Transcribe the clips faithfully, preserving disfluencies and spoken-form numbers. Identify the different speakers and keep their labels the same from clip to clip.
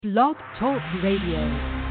Speaker 1: Blog Talk Radio.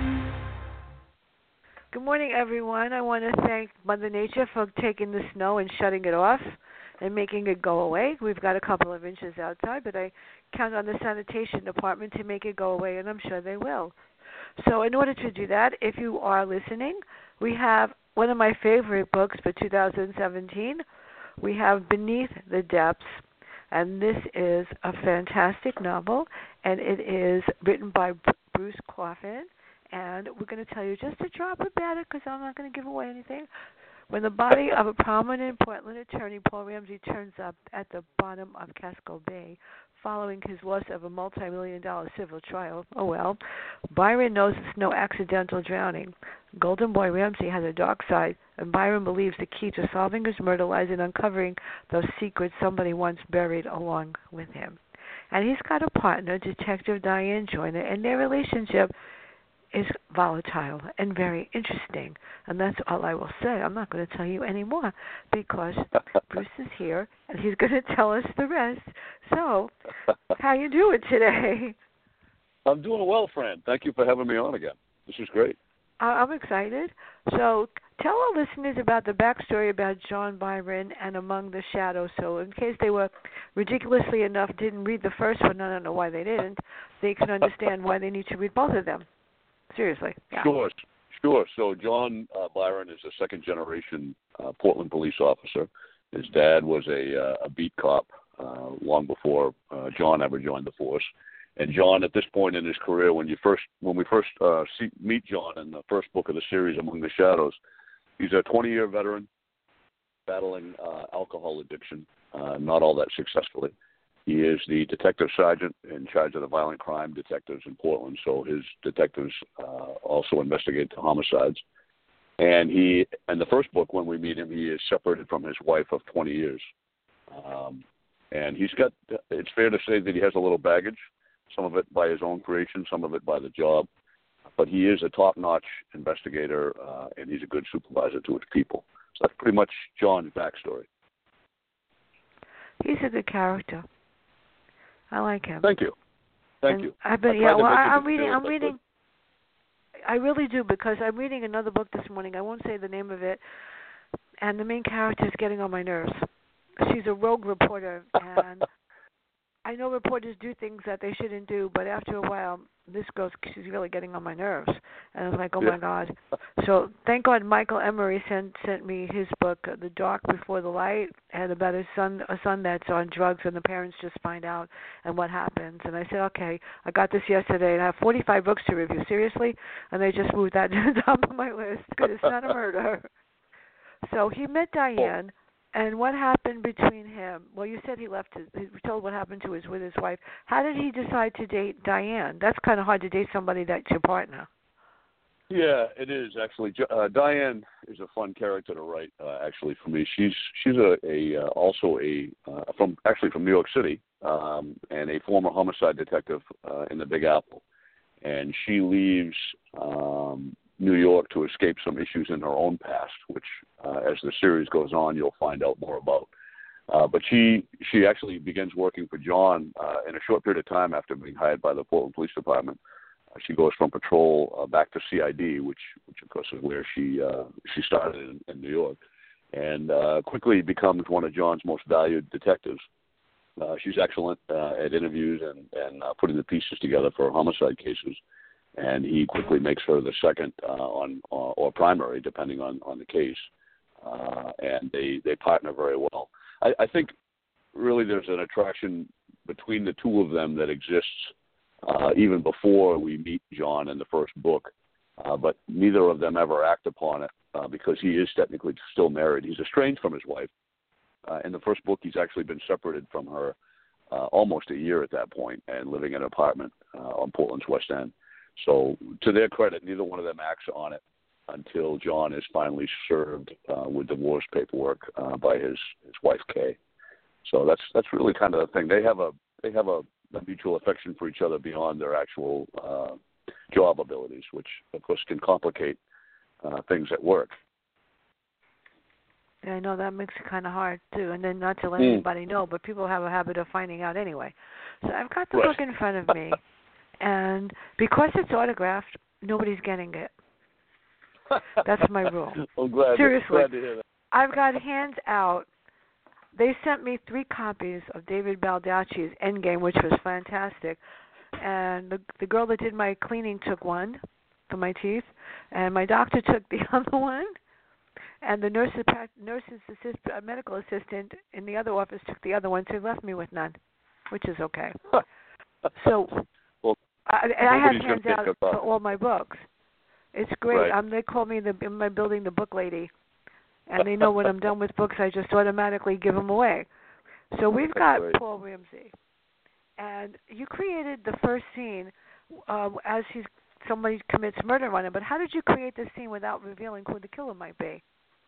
Speaker 2: Good morning, everyone. I want to thank Mother Nature for taking the snow and shutting it off and making it go away. We've got a couple of inches outside, but I count on the sanitation department to make it go away, and I'm sure they will. So in order to do that, if you are listening, we have one of my favorite books for two thousand seventeen. We have Beneath the Depths, and this is a fantastic novel, and it is written by Bruce Coffin. And we're going to tell you just a drop about it because I'm not going to give away anything. When the body of a prominent Portland attorney, Paul Ramsey, turns up at the bottom of Casco Bay following his loss of a multi-million dollar civil trial, oh well, Byron knows it's no accidental drowning. Golden Boy Ramsey has a dark side, and Byron believes the key to solving his murder lies in uncovering those secrets somebody once buried along with him. And he's got a partner, Detective Diane Joyner, and their relationship is volatile and very interesting. And that's all I will say. I'm not going to tell you any more because Bruce is here and he's going to tell us the rest. So, how you doing today?
Speaker 3: I'm doing well, Fran. Thank you for having me on again. This is great.
Speaker 2: I'm excited. So, tell our listeners about the backstory about John Byron and Among the Shadows. So, in case they were ridiculously enough didn't read the first one, I don't know why they didn't, they can understand why they need to read both of them. Seriously. Yeah.
Speaker 3: Sure, sure. So John uh, Byron is a second-generation uh, Portland police officer. His dad was a, uh, a beat cop uh, long before uh, John ever joined the force. And John, at this point in his career, when you first, when we first uh, see, meet John in the first book of the series, Among the Shadows, he's a twenty-year veteran battling uh, alcohol addiction, uh, not all that successfully. He is the detective sergeant in charge of the violent crime detectives in Portland, so his detectives uh, also investigate the homicides. And he, in the first book, when we meet him, he is separated from his wife of twenty years. Um, and he's got, it's fair to say that he has a little baggage, some of it by his own creation, some of it by the job. But he is a top-notch investigator, uh, and he's a good supervisor to his people. So that's pretty much John's backstory.
Speaker 2: He's a good character. I like him.
Speaker 3: Thank you. Thank
Speaker 2: and
Speaker 3: you.
Speaker 2: I've been, yeah, well, I, I'm reading, I'm reading, I really do, because I'm reading another book this morning. I won't say the name of it, and the main character is getting on my nerves. She's a rogue reporter, and I know reporters do things that they shouldn't do, but after a while, this girl, she's really getting on my nerves. And I'm like, oh,
Speaker 3: yeah.
Speaker 2: my God. So thank God Michael Emery sent sent me his book, The Dark Before the Light, and about his son, a son that's on drugs, and the parents just find out and what happens. And I said, okay, I got this yesterday, and I have forty-five books to review. Seriously? And they just moved that to the top of my list because it's not a murder. So he met Diane. And what happened between him? Well, you said he left his, he told what happened to his, with his wife. How did he decide to date Diane? That's kind of hard to date somebody that's your partner.
Speaker 3: Yeah, it is actually. Uh, Diane is a fun character to write. Uh, actually, for me, she's she's a, a uh, also a uh, from actually from New York City, um, and a former homicide detective uh, in the Big Apple, and she leaves um, New York to escape some issues in her own past, which, uh, as the series goes on, you'll find out more about. Uh, but she she actually begins working for John uh, in a short period of time after being hired by the Portland Police Department. Uh, she goes from patrol uh, back to C I D, which which of course is where she uh, she started in, in New York, and uh, quickly becomes one of John's most valued detectives. Uh, she's excellent uh, at interviews and and uh, putting the pieces together for homicide cases. And he quickly makes her the second uh, on or, or primary, depending on, on the case. Uh, and they, they partner very well. I, I think really there's an attraction between the two of them that exists uh, even before we meet John in the first book. Uh, but neither of them ever act upon it uh, because he is technically still married. He's estranged from his wife. Uh, in the first book, he's actually been separated from her uh, almost a year at that point and living in an apartment uh, on Portland's West End. So, to their credit, neither one of them acts on it until John is finally served uh, with divorce paperwork uh, by his, his wife Kay. So that's that's really kind of the thing. They have a they have a, a mutual affection for each other beyond their actual uh, job abilities, which of course can complicate uh, things at work.
Speaker 2: Yeah, I know that makes it kind of hard too, and then not to let
Speaker 3: mm.
Speaker 2: anybody know, but people have a habit of finding out anyway. So I've got the
Speaker 3: right.
Speaker 2: book in front of me, and because it's autographed, nobody's getting it. That's my rule.
Speaker 3: I'm glad.
Speaker 2: Seriously,
Speaker 3: glad to hear that.
Speaker 2: I've got hands out. They sent me three copies of David Baldacci's Endgame, which was fantastic. And the the girl that did my cleaning took one for my teeth, and my doctor took the other one, and the nurse's nurse's assist, uh, medical assistant in the other office took the other one. So he left me with none, which is okay. So,
Speaker 3: well,
Speaker 2: I, and I have hands
Speaker 3: out
Speaker 2: for all my books. It's great.
Speaker 3: Right.
Speaker 2: Um, they call me the in my building the book lady, and they know when I'm done with books, I just automatically give them away. So we've got
Speaker 3: great.
Speaker 2: Paul Ramsey, and you created the first scene uh, as he's somebody commits murder on him. But how did you create this scene without revealing who the killer might be?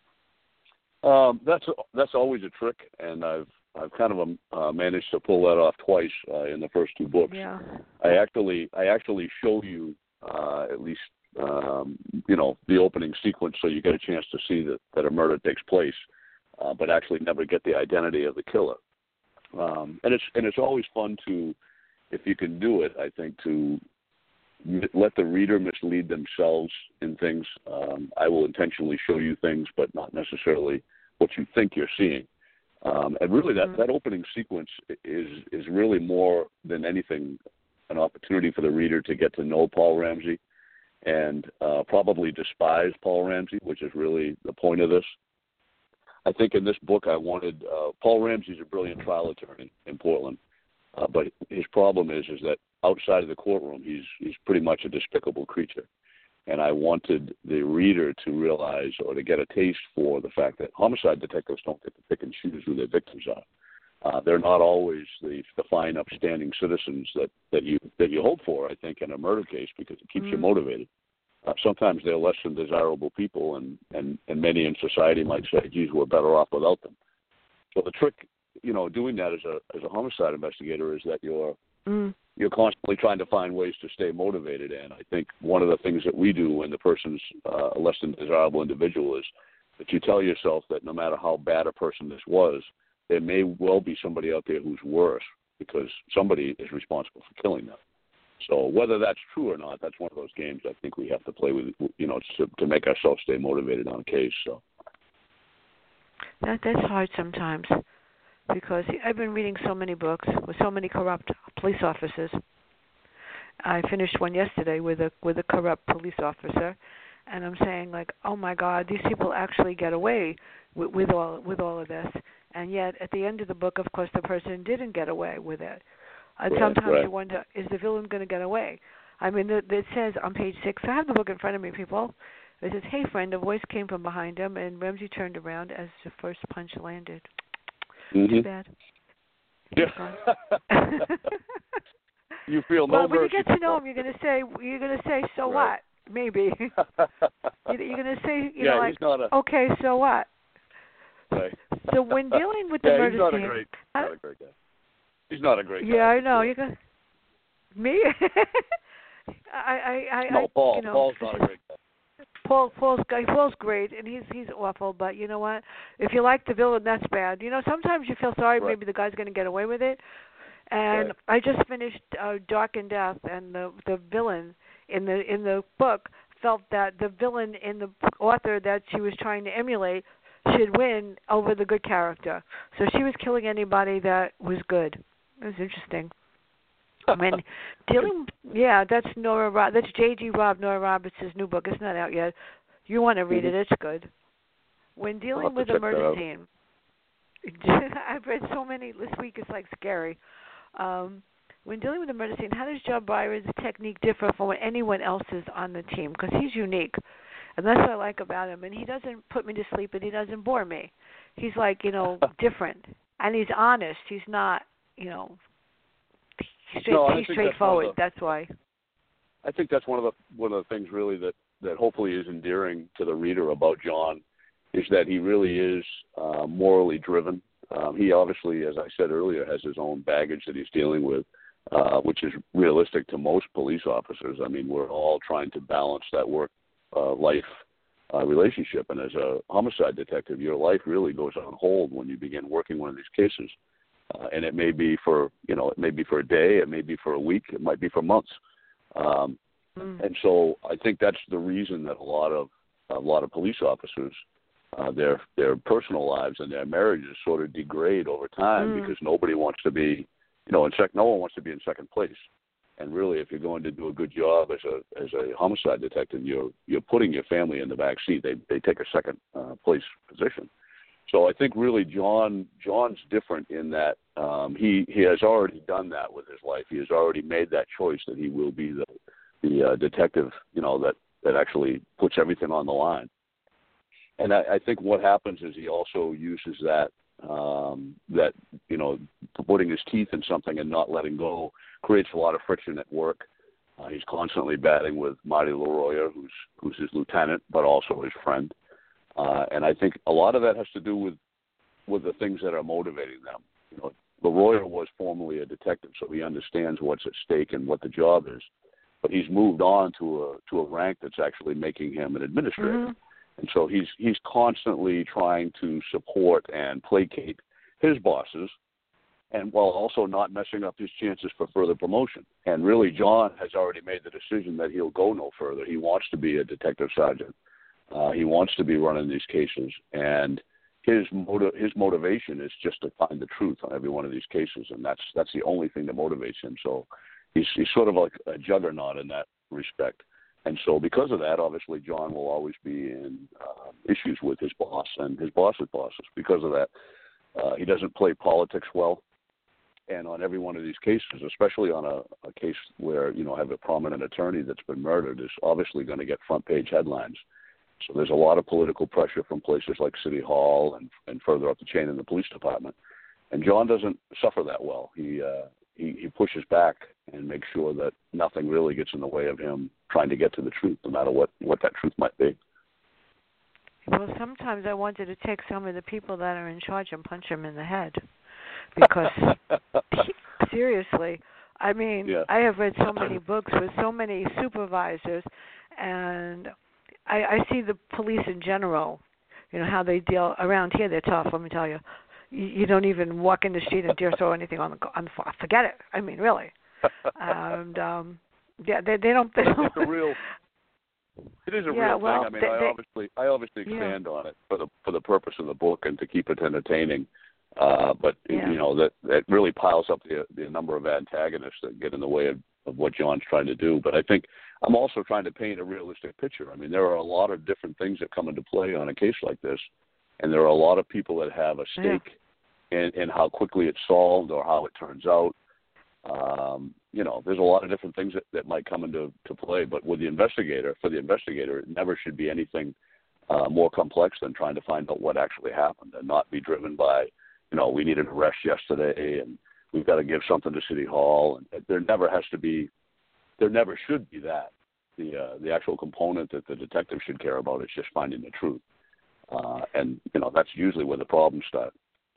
Speaker 3: Um, that's that's always a trick, and I've I've kind of um, uh, managed to pull that off twice uh, in the first two books.
Speaker 2: Yeah.
Speaker 3: I actually I actually show you uh, at least um, you know the opening sequence, so you get a chance to see that, that a murder takes place, uh, but actually never get the identity of the killer. Um, and it's and it's always fun to, if you can do it, I think, to let the reader mislead themselves in things. Um, I will intentionally show you things, but not necessarily what you think you're seeing. Um, and really, that, that opening sequence is is really more than anything an opportunity for the reader to get to know Paul Ramsey and uh, probably despise Paul Ramsey, which is really the point of this. I think in this book I wanted uh, Paul Ramsey's a brilliant trial attorney in Portland, uh, but his problem is is that outside of the courtroom he's he's pretty much a despicable creature. And I wanted the reader to realize or to get a taste for the fact that homicide detectives don't get to pick and choose who their victims are. Uh, they're not always the, the fine, upstanding citizens that, that you that you hope for, I think, in a murder case because it keeps mm. you motivated. Uh, sometimes they're less than desirable people, and, and, and many in society might say, geez, we're better off without them. So the trick, you know, doing that as a as a homicide investigator is that you're mm. you're constantly trying to find ways to stay motivated. And I think one of the things that we do when the person's uh, a less than desirable individual is that you tell yourself that no matter how bad a person this was, there may well be somebody out there who's worse because somebody is responsible for killing them. So whether that's true or not, that's one of those games I think we have to play with, you know, to, to make ourselves stay motivated on a case. So
Speaker 2: that that's hard sometimes because I've been reading so many books with so many corrupt police officers. I finished one yesterday with a with a corrupt police officer, and I'm saying like, oh my God, these people actually get away with, with all with all of this, and yet at the end of the book, of course, the person didn't get away with it. And
Speaker 3: right,
Speaker 2: sometimes
Speaker 3: right.
Speaker 2: you wonder, is the villain going to get away? I mean, it, it says on page six, I have the book in front of me, people. It says, hey, friend, a voice came from behind him, and Ramsey turned around as the first punch landed.
Speaker 3: Mm-hmm.
Speaker 2: Too bad.
Speaker 3: Yeah. You feel no
Speaker 2: well, when
Speaker 3: mercy.
Speaker 2: you get to know him, you're going to say, you're going to say, so
Speaker 3: right.
Speaker 2: what? Maybe. You're going to say, you
Speaker 3: yeah,
Speaker 2: know, like,
Speaker 3: a...
Speaker 2: okay, so what?
Speaker 3: Right.
Speaker 2: So when dealing with the
Speaker 3: yeah,
Speaker 2: murder
Speaker 3: he's not
Speaker 2: scene,
Speaker 3: a great, not a great guy. He's not a great guy.
Speaker 2: Yeah, I know. You got me. I, I, I,
Speaker 3: no, Paul.
Speaker 2: You know,
Speaker 3: Paul's not a great guy.
Speaker 2: Paul, Paul's guy. Paul's great, and he's he's awful. But you know what? If you like the villain, that's bad. You know, sometimes you feel sorry.
Speaker 3: Right.
Speaker 2: Maybe the guy's going to get away with it. And
Speaker 3: right.
Speaker 2: I just finished uh, Dark in Death, and the the villain in the in the book felt that the villain in the author that she was trying to emulate should win over the good character. So she was killing anybody that was good. It was interesting. I mean, dealing, yeah, that's Nora. Rob, that's J G. Robb, Nora Roberts' new book. It's not out yet. You want to read
Speaker 3: mm-hmm.
Speaker 2: it? It's good. When dealing with a murder scene, I've read so many this week. It's like scary. Um, when dealing with a murder scene, how does Joe Byron's technique differ from anyone else's on the team? Because he's unique, and that's what I like about him. And he doesn't put me to sleep, and he doesn't bore me. He's like, you know, different, and he's honest. He's not, you know. Straight,
Speaker 3: no,
Speaker 2: he's straightforward. That's, the, that's why.
Speaker 3: I think that's one of the one of the things really that, that hopefully is endearing to the reader about John is that he really is uh, morally driven. Um, he obviously, as I said earlier, has his own baggage that he's dealing with, uh, which is realistic to most police officers. I mean, we're all trying to balance that work-life uh, uh, relationship. And as a homicide detective, your life really goes on hold when you begin working one of these cases. Uh, and it may be for, you know, it may be for a day, it may be for a week, it might be for months. Um,
Speaker 2: Mm.
Speaker 3: and so I think that's the reason that a lot of a lot of police officers, uh, their their personal lives and their marriages sort of degrade over time
Speaker 2: Mm.
Speaker 3: because nobody wants to be, you know, in sec- no one wants to be in second place. And really, if you're going to do a good job as a as a homicide detective, you're you're putting your family in the back seat. They they take a second uh, place position. So I think really John John's different in that um, he he has already done that with his life. He has already made that choice that he will be the the uh, detective, you know, that, that actually puts everything on the line. And I, I think what happens is he also uses that, um, that, you know, putting his teeth in something and not letting go creates a lot of friction at work. Uh, he's constantly batting with Marty LaRoya, who's, who's his lieutenant, but also his friend. Uh, and I think a lot of that has to do with, with the things that are motivating them. You know, LaRoya was formerly a detective, so he understands what's at stake and what the job is. But he's moved on to a to a rank that's actually making him an administrator,
Speaker 2: Mm-hmm.
Speaker 3: and so he's he's constantly trying to support and placate his bosses, and while also not messing up his chances for further promotion. And really, John has already made the decision that he'll go no further. He wants to be a detective sergeant. Uh, he wants to be running these cases, and his motiv- his motivation is just to find the truth on every one of these cases, and that's that's the only thing that motivates him. So. He's, he's sort of like a juggernaut in that respect. And so because of that, obviously, John will always be in uh, issues with his boss and his boss's bosses. Because of that, uh, he doesn't play politics well. And on every one of these cases, especially on a, a case where, you know, have a prominent attorney that's been murdered, is obviously going to get front-page headlines. So there's a lot of political pressure from places like City Hall and, and further up the chain in the police department. And John doesn't suffer that well. He uh, he, he pushes back and makes sure that nothing really gets in the way of him trying to get to the truth, no matter what, what that truth might be.
Speaker 2: Well, sometimes I wanted to take some of the people that are in charge and punch them in the head. Because, seriously, I mean,
Speaker 3: yeah.
Speaker 2: I have read so many books with so many supervisors, and I, I see the police in general, you know, how they deal. Around here, they're tough, let me tell you. You, you don't even walk in the street and dare throw anything on the, on the floor. Forget it. I mean, really. And, um, yeah, they, they don't... They don't
Speaker 3: it's a real... It is a
Speaker 2: yeah,
Speaker 3: real
Speaker 2: well,
Speaker 3: thing. I mean,
Speaker 2: they,
Speaker 3: I
Speaker 2: they,
Speaker 3: obviously, I obviously expand
Speaker 2: yeah.
Speaker 3: on it for the for the purpose of the book and to keep it entertaining. Uh, but
Speaker 2: yeah.
Speaker 3: you know that that really piles up the the number of antagonists that get in the way of, of what John's trying to do. But I think I'm also trying to paint a realistic picture. I mean, there are a lot of different things that come into play on a case like this, and there are a lot of people that have a stake yeah. in, in how quickly it's solved or how it turns out. Um, you know, there's a lot of different things that, that might come into to play, but with the investigator, for the investigator, it never should be anything uh, more complex than trying to find out what actually happened and not be driven by, you know, we need an arrest yesterday and we've got to give something to City Hall. And there never has to be, there never should be that. The uh, the actual component that the detective should care about is just finding the truth. Uh, and, you know, that's usually where the problems start.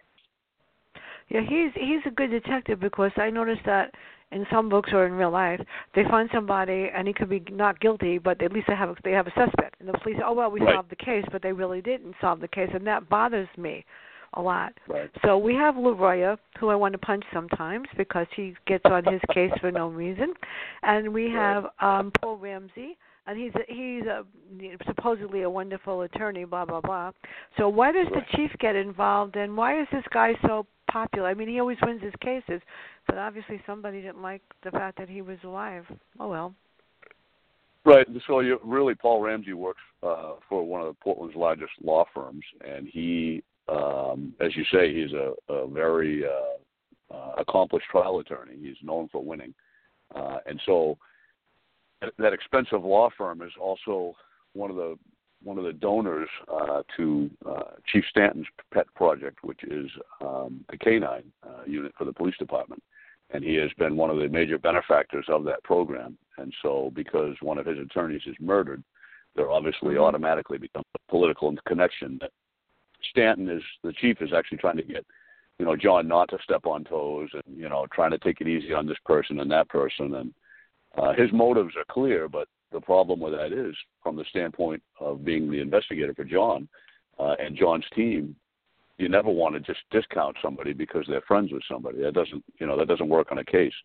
Speaker 2: Yeah, he's he's a good detective because I noticed that in some books or in real life, they find somebody and he could be not guilty, but at least they have a, they have a suspect, and the police say, oh well, we
Speaker 3: right.
Speaker 2: solved the case, but they really didn't solve the case, and that bothers me a lot.
Speaker 3: Right.
Speaker 2: So we have LaRoya, who I want to punch sometimes because he gets on his case for no reason, and we have
Speaker 3: right.
Speaker 2: um, Paul Ramsey. And he's a, he's a, supposedly a wonderful attorney, blah, blah, blah. So why does
Speaker 3: right.
Speaker 2: the chief get involved, and why is this guy so popular? I mean, he always wins his cases, but obviously somebody didn't like the fact that he was alive. Oh, well.
Speaker 3: Right. So you, really, Paul Ramsey works uh, for one of Portland's largest law firms, and he, um, as you say, he's a, a very uh, uh, accomplished trial attorney. He's known for winning. Uh, and so that expensive law firm is also one of the one of the donors uh, to uh, Chief Stanton's pet project, which is um, the canine uh, unit for the police department. And he has been one of the major benefactors of that program. And so because one of his attorneys is murdered, there obviously
Speaker 2: mm-hmm.
Speaker 3: automatically becomes a political connection that Stanton is, the chief is actually trying to get, you know, John not to step on toes and, you know, trying to take it easy on this person and that person. And Uh, his motives are clear, but the problem with that is, from the standpoint of being the investigator for John uh, and John's team, you never want to just discount somebody because they're friends with somebody. That doesn't, you know, that doesn't work on a case.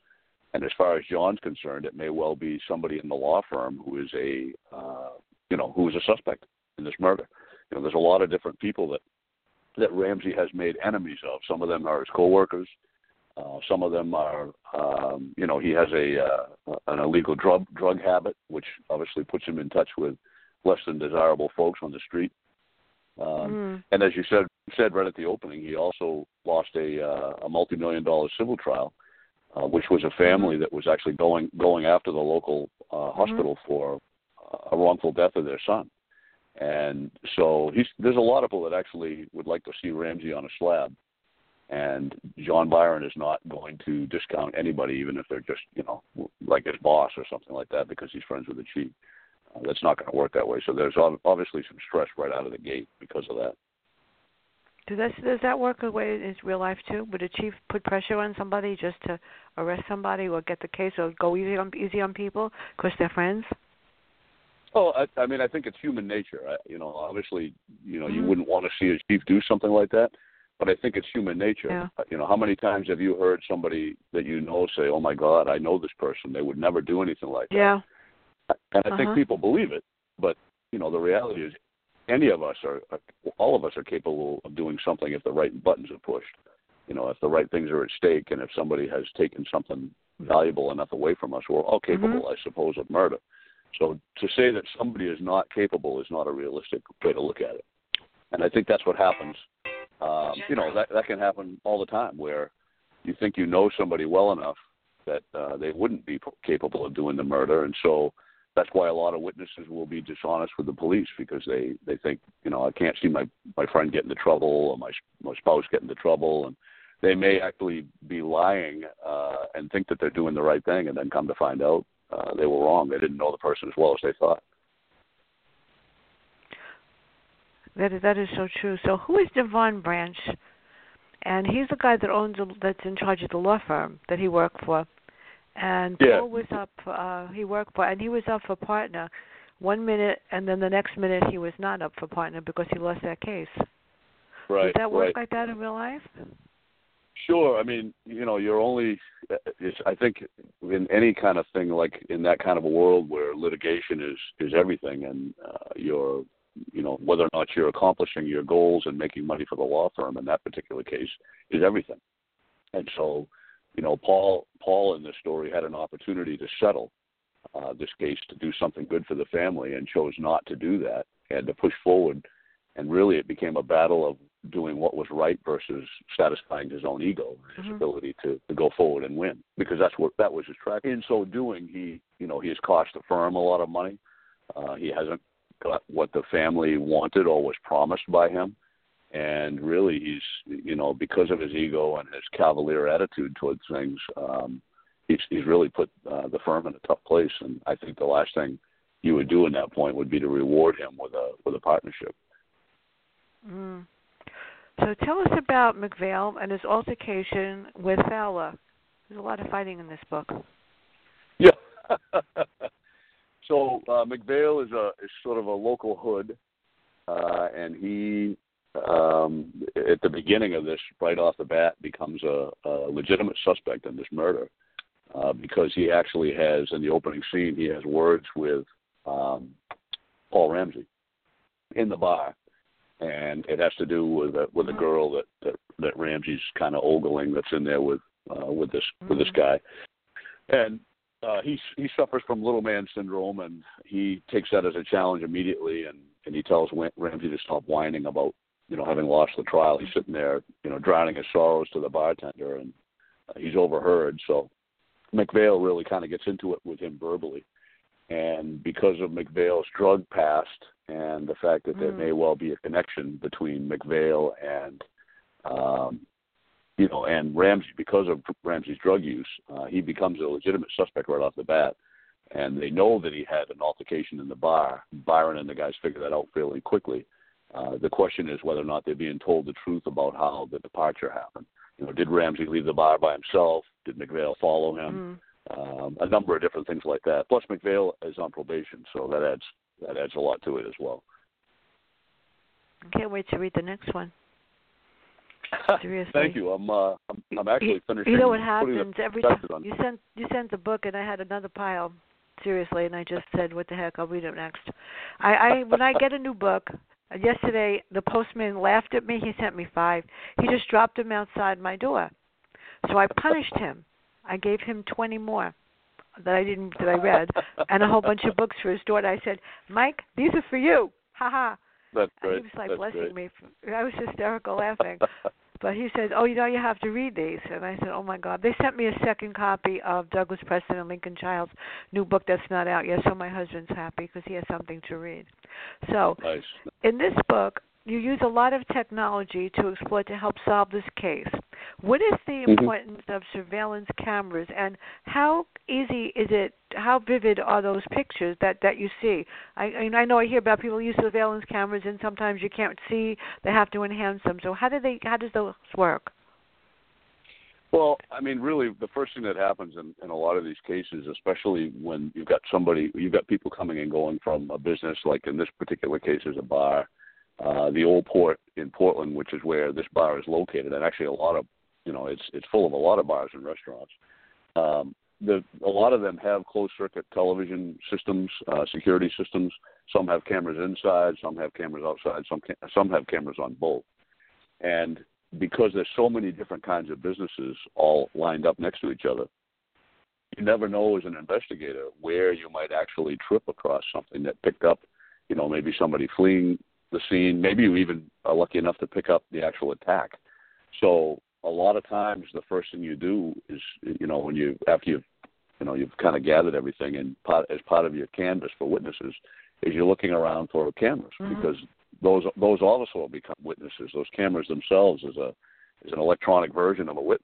Speaker 3: And as far as John's concerned, it may well be somebody in the law firm who is a, uh, you know, who is a suspect in this murder. You know, there's a lot of different people that, that Ramsey has made enemies of. Some of them are his coworkers. Uh, some of them are, um, you know, he has a uh, an illegal drug drug habit, which obviously puts him in touch with less than desirable folks on the street. Um, mm. And as you said said right at the opening, he also lost a uh, a multi-million dollar civil trial, uh, which was a family that was actually going going after the local uh, hospital mm-hmm. for a wrongful death of their son. And so he's, there's a lot of people that actually would like to see Ramsey on a slab. And John Byron is not going to discount anybody, even if they're just, you know, like his boss or something like that, because he's friends with the chief. Uh, that's not going to work that way. So there's obviously some stress right out of the gate because of that.
Speaker 2: Does that, does that work the way in real life, too? Would a chief put pressure on somebody just to arrest somebody or get the case or go easy on, easy on people because they're friends?
Speaker 3: Oh, I, I mean, I think it's human nature. I, you know, obviously, you know,
Speaker 2: mm-hmm.
Speaker 3: you wouldn't want to see a chief do something like that, but I think it's human nature.
Speaker 2: Yeah.
Speaker 3: You know, how many times have you heard somebody that you know say, "Oh my God, I know this person. They would never do anything like that."
Speaker 2: Yeah.
Speaker 3: And I
Speaker 2: uh-huh.
Speaker 3: think people believe it, but you know, the reality is, any of us are, all of us are capable of doing something if the right buttons are pushed. You know, if the right things are at stake, and if somebody has taken something valuable enough away from us, we're all capable,
Speaker 2: mm-hmm.
Speaker 3: I suppose, of murder. So to say that somebody is not capable is not a realistic way to look at it. And I think that's what happens. Um, you know, that that can happen all the time, where you think you know somebody well enough that uh, they wouldn't be capable of doing the murder. And so that's why a lot of witnesses will be dishonest with the police, because they, they think, you know, I can't see my, my friend get into trouble or my, my spouse get into trouble. And they may actually be lying uh, and think that they're doing the right thing, and then come to find out Uh, they were wrong. They didn't know the person as well as they thought.
Speaker 2: That is, that is so true. So who is Devon Branch? And he's the guy that owns, a, that's in charge of the law firm that he worked for. And
Speaker 3: yeah.
Speaker 2: Paul was up, uh, he worked for, and he was up for partner one minute, and then the next minute he was not up for partner because he lost that case.
Speaker 3: Right.
Speaker 2: Does that work
Speaker 3: right.
Speaker 2: like that in real life?
Speaker 3: Sure. I mean, you know, you're only, it's, I think in any kind of thing, like in that kind of a world where litigation is, is everything, and uh, you're, you know, whether or not you're accomplishing your goals and making money for the law firm in that particular case is everything. And so, you know, Paul, Paul in this story had an opportunity to settle uh, this case, to do something good for the family, and chose not to do that, and to push forward. And really it became a battle of doing what was right versus satisfying his own ego, his mm-hmm. ability to, to go forward and win, because that's what that was his track. In so doing, he, you know, he has cost the firm a lot of money. Uh, he hasn't got what the family wanted or was promised by him, and really, he's, you know, because of his ego and his cavalier attitude towards things, um, he's he's really put uh, the firm in a tough place. And I think the last thing you would do in that point would be to reward him with a with a partnership.
Speaker 2: Mm. So tell us about McVale and his altercation with Fowler. There's a lot of fighting in this book.
Speaker 3: Yeah. so uh, McVale is a is sort of a local hood, uh, and he, um, at the beginning of this, right off the bat, becomes a, a legitimate suspect in this murder, uh, because he actually has, in the opening scene, he has words with um, Paul Ramsey in the bar. And it has to do with a, with a girl that, that, that Ramsey's kind of ogling, that's in there with uh, with this with this guy, and uh, he he suffers from little man syndrome, and he takes that as a challenge immediately, and, and he tells Ramsey to stop whining about, you know, having lost the trial. He's sitting there, you know, drowning his sorrows to the bartender, and uh, he's overheard. So McVale really kind of gets into it with him verbally. And because of McVale's drug past and the fact that there mm. may well be a connection between McVale and, um, you know, and Ramsey, because of Ramsey's drug use, uh, he becomes a legitimate suspect right off the bat. And they know that he had an altercation in the bar. Byron and the guys figure that out fairly quickly. Uh, the question is whether or not they're being told the truth about how the departure happened. You know, did Ramsey leave the bar by himself? Did McVale follow him? Mm. Um, a number of different things like that. Plus, McVale is on probation, so that adds that adds a lot to it as well.
Speaker 2: I can't wait to read the next one. Seriously.
Speaker 3: Thank you. I'm uh, I'm, I'm actually finishing.
Speaker 2: You know what
Speaker 3: putting
Speaker 2: happens
Speaker 3: the
Speaker 2: every time
Speaker 3: sketches on.
Speaker 2: you sent you sent the book, and I had another pile. Seriously, and I just said, "What the heck? I'll read it next." I, I when I get a new book. Yesterday, the postman laughed at me. He sent me five. He just dropped them outside my door. So I punished him. I gave him twenty more that I didn't that I read, and a whole bunch of books for his daughter. I said, "Mike, these are for you." Ha ha.
Speaker 3: That's great.
Speaker 2: He was like
Speaker 3: That's
Speaker 2: blessing
Speaker 3: great.
Speaker 2: me. I was hysterical laughing. But he said, "Oh, you know, you have to read these." And I said, "Oh my God!" They sent me a second copy of Douglas Preston and Lincoln Child's new book that's not out yet. So my husband's happy because he has something to read. So,
Speaker 3: nice.
Speaker 2: In this book, you use a lot of technology to explore to help solve this case. What is the
Speaker 3: Mm-hmm.
Speaker 2: importance of surveillance cameras, and how easy is it? How vivid are those pictures that, that you see? I, I I know I hear about people use surveillance cameras, and sometimes you can't see. They have to enhance them. So how do they? How does those work?
Speaker 3: Well, I mean, really, the first thing that happens in, in a lot of these cases, especially when you've got somebody, you've got people coming and going from a business, like in this particular case is a bar, uh, the Old Port in Portland, which is where this bar is located, and actually a lot of, you know, it's it's full of a lot of bars and restaurants. Um, the, a lot of them have closed-circuit television systems, uh, security systems. Some have cameras inside, some have cameras outside, some ca- some have cameras on both. And because there's so many different kinds of businesses all lined up next to each other, you never know as an investigator where you might actually trip across something that picked up, you know, maybe somebody fleeing the scene. Maybe you even are lucky enough to pick up the actual attack. So a lot of times the first thing you do is, you know, when you, after you've, you know, you've kind of gathered everything and part, as part of your canvas for witnesses, is you're looking around for cameras, mm-hmm. because those those also will become witnesses. Those cameras themselves is a is an electronic version of a witness.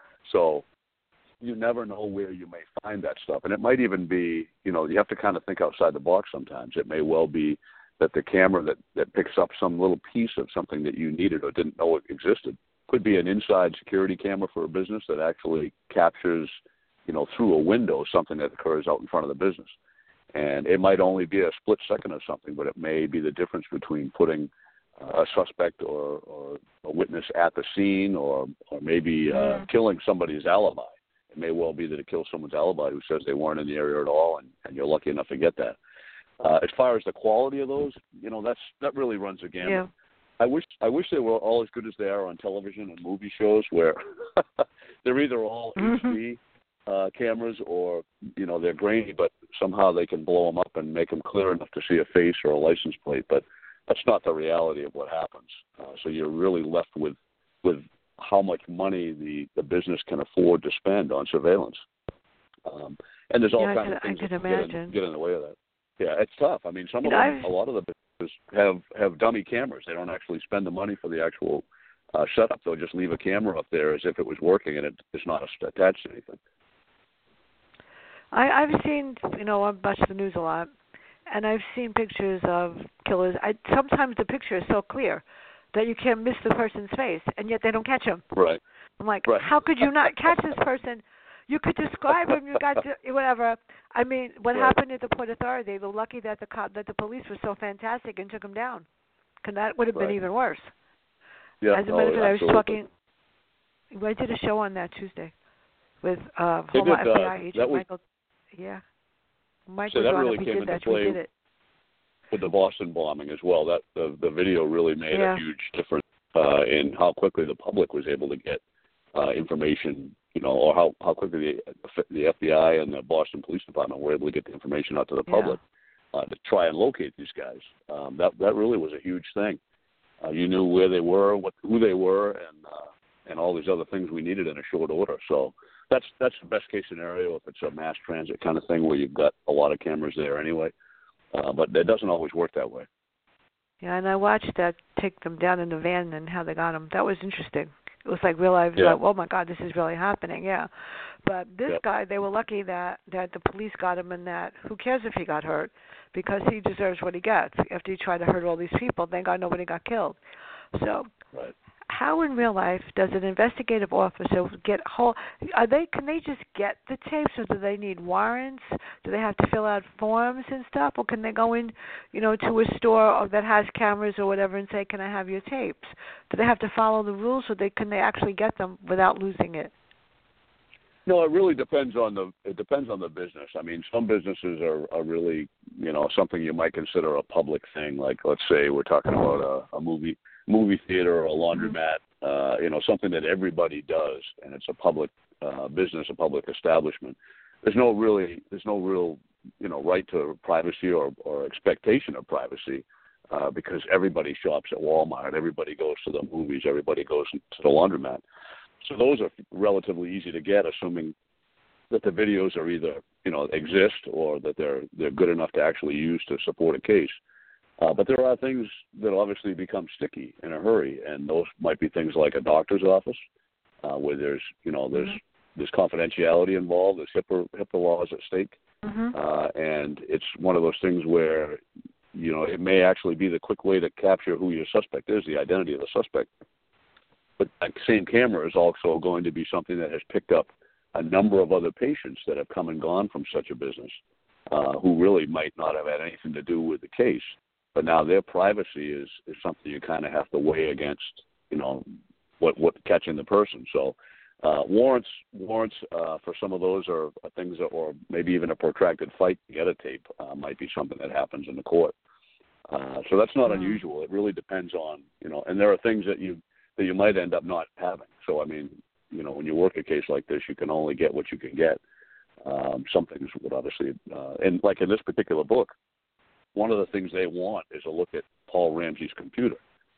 Speaker 3: So you never know where you may find that stuff. And it might even be, you know, you have to kind of think outside the box sometimes. It may well be that the camera that, that picks up some little piece of something that you needed or didn't know it existed could be an inside security camera for a business that actually captures, you know, through a window something that occurs out in front of the business. And it might only be a split second of something, but it may be the difference between putting uh, a suspect or, or a witness at the scene, or or maybe uh, yeah. killing somebody's alibi. It may well be that it kills someone's alibi who says they weren't in the area at all, and, and you're lucky enough to get that. Uh, as far as the quality of those, you know, that's that really runs a gamut.
Speaker 2: Yeah.
Speaker 3: I wish I wish they were all as good as they are on television and movie shows, where they're either all
Speaker 2: mm-hmm.
Speaker 3: H D uh, cameras or, you know, they're grainy, but somehow they can blow them up and make them clear enough to see a face or a license plate. But that's not the reality of what happens. Uh, so you're really left with with how much money the, the business can afford to spend on surveillance. Um, and there's all
Speaker 2: yeah,
Speaker 3: kinds
Speaker 2: can,
Speaker 3: of things
Speaker 2: I can
Speaker 3: that
Speaker 2: imagine.
Speaker 3: get in, get in the way of that. Yeah, it's tough. I mean, some
Speaker 2: you
Speaker 3: of
Speaker 2: know,
Speaker 3: them,
Speaker 2: I've...
Speaker 3: a lot of the businesses have, have dummy cameras. They don't actually spend the money for the actual uh, setup. They'll just leave a camera up there as if it was working, and it, it's not attached to anything.
Speaker 2: I, I've seen, you know, I watch the news a lot, and I've seen pictures of killers. I, sometimes the picture is so clear that you can't miss the person's face, and yet they don't catch him.
Speaker 3: Right.
Speaker 2: I'm like,
Speaker 3: right.
Speaker 2: how could you not catch this person? You could describe him. You got to, whatever. I mean, what
Speaker 3: right.
Speaker 2: happened at the Port Authority? They're lucky that the cop, that the police were so fantastic and took him down, because that would have
Speaker 3: right.
Speaker 2: been even worse.
Speaker 3: Yeah.
Speaker 2: As a matter of fact,
Speaker 3: oh,
Speaker 2: I was talking. I did a show on that Tuesday with uh, former
Speaker 3: did,
Speaker 2: F B I
Speaker 3: uh,
Speaker 2: agent
Speaker 3: was,
Speaker 2: Michael. Yeah. Mike
Speaker 3: so
Speaker 2: was
Speaker 3: that
Speaker 2: on
Speaker 3: really
Speaker 2: it. We
Speaker 3: came
Speaker 2: did
Speaker 3: into
Speaker 2: that.
Speaker 3: play
Speaker 2: We did it.
Speaker 3: with the Boston bombing as well. That the, the video really made
Speaker 2: yeah.
Speaker 3: a huge difference uh, in how quickly the public was able to get uh, information, you know, or how, how quickly the, the F B I and the Boston Police Department were able to get the information out to the public
Speaker 2: yeah.
Speaker 3: uh, to try and locate these guys. Um, that that really was a huge thing. Uh, you knew where they were, what who they were, and uh, and all these other things we needed in a short order. So that's that's the best case scenario if it's a mass transit kind of thing where you've got a lot of cameras there anyway. Uh, but it doesn't always work that way.
Speaker 2: Yeah, and I watched that take them down in the van and how they got them. That was interesting. It was like real life.
Speaker 3: Yeah.
Speaker 2: Like, oh my God, this is really happening. Yeah, but this
Speaker 3: yep.
Speaker 2: guy, they were lucky that that the police got him, and that who cares if he got hurt, because he deserves what he gets. After he tried to hurt all these people, thank God nobody got killed. So,
Speaker 3: right.
Speaker 2: how in real life does an investigative officer get whole? Are they can they just get the tapes, or do they need warrants? Do they have to fill out forms and stuff, or can they go in, you know, to a store that has cameras or whatever and say, "Can I have your tapes?" Do they have to follow the rules, or they can they actually get them without losing it?
Speaker 3: No, it really depends on the it depends on the business. I mean, some businesses are, are really, you know, something you might consider a public thing. Like, let's say we're talking about a, a movie movie theater or a laundromat, uh, you know, something that everybody does, and it's a public uh, business, a public establishment. There's no really there's no real, you know, right to privacy or, or expectation of privacy uh, because everybody shops at Walmart, everybody goes to the movies, everybody goes to the laundromat. So those are relatively easy to get, assuming that the videos are either, you know, exist or that they're they're good enough to actually use to support a case. Uh, but there are things that obviously become sticky in a hurry, and those might be things like a doctor's office, uh, where there's, you know, there's mm-hmm. there's confidentiality involved, there's HIPAA, HIPAA laws at stake, mm-hmm. uh, and it's one of those things where, you know, it may actually be the quick way to capture who your suspect is, the identity of the suspect. But that same camera is also going to be something that has picked up a number of other patients that have come and gone from such a business uh, who really might not have had anything to do with the case. But now their privacy is, is something you kind of have to weigh against, you know, what, what catching the person. So uh, warrants warrants uh, for some of those are, are things that, or maybe even a protracted fight to get a tape uh, might be something that happens in the court. Uh, so that's not mm-hmm. unusual. It really depends on, you know, and there are things that you that you might end up not having. So, I mean, you know, when you work a case like this, you can only get what you can get. Um, some things would obviously, uh, and like in this particular book, one of the things they want is a look at Paul Ramsey's computer.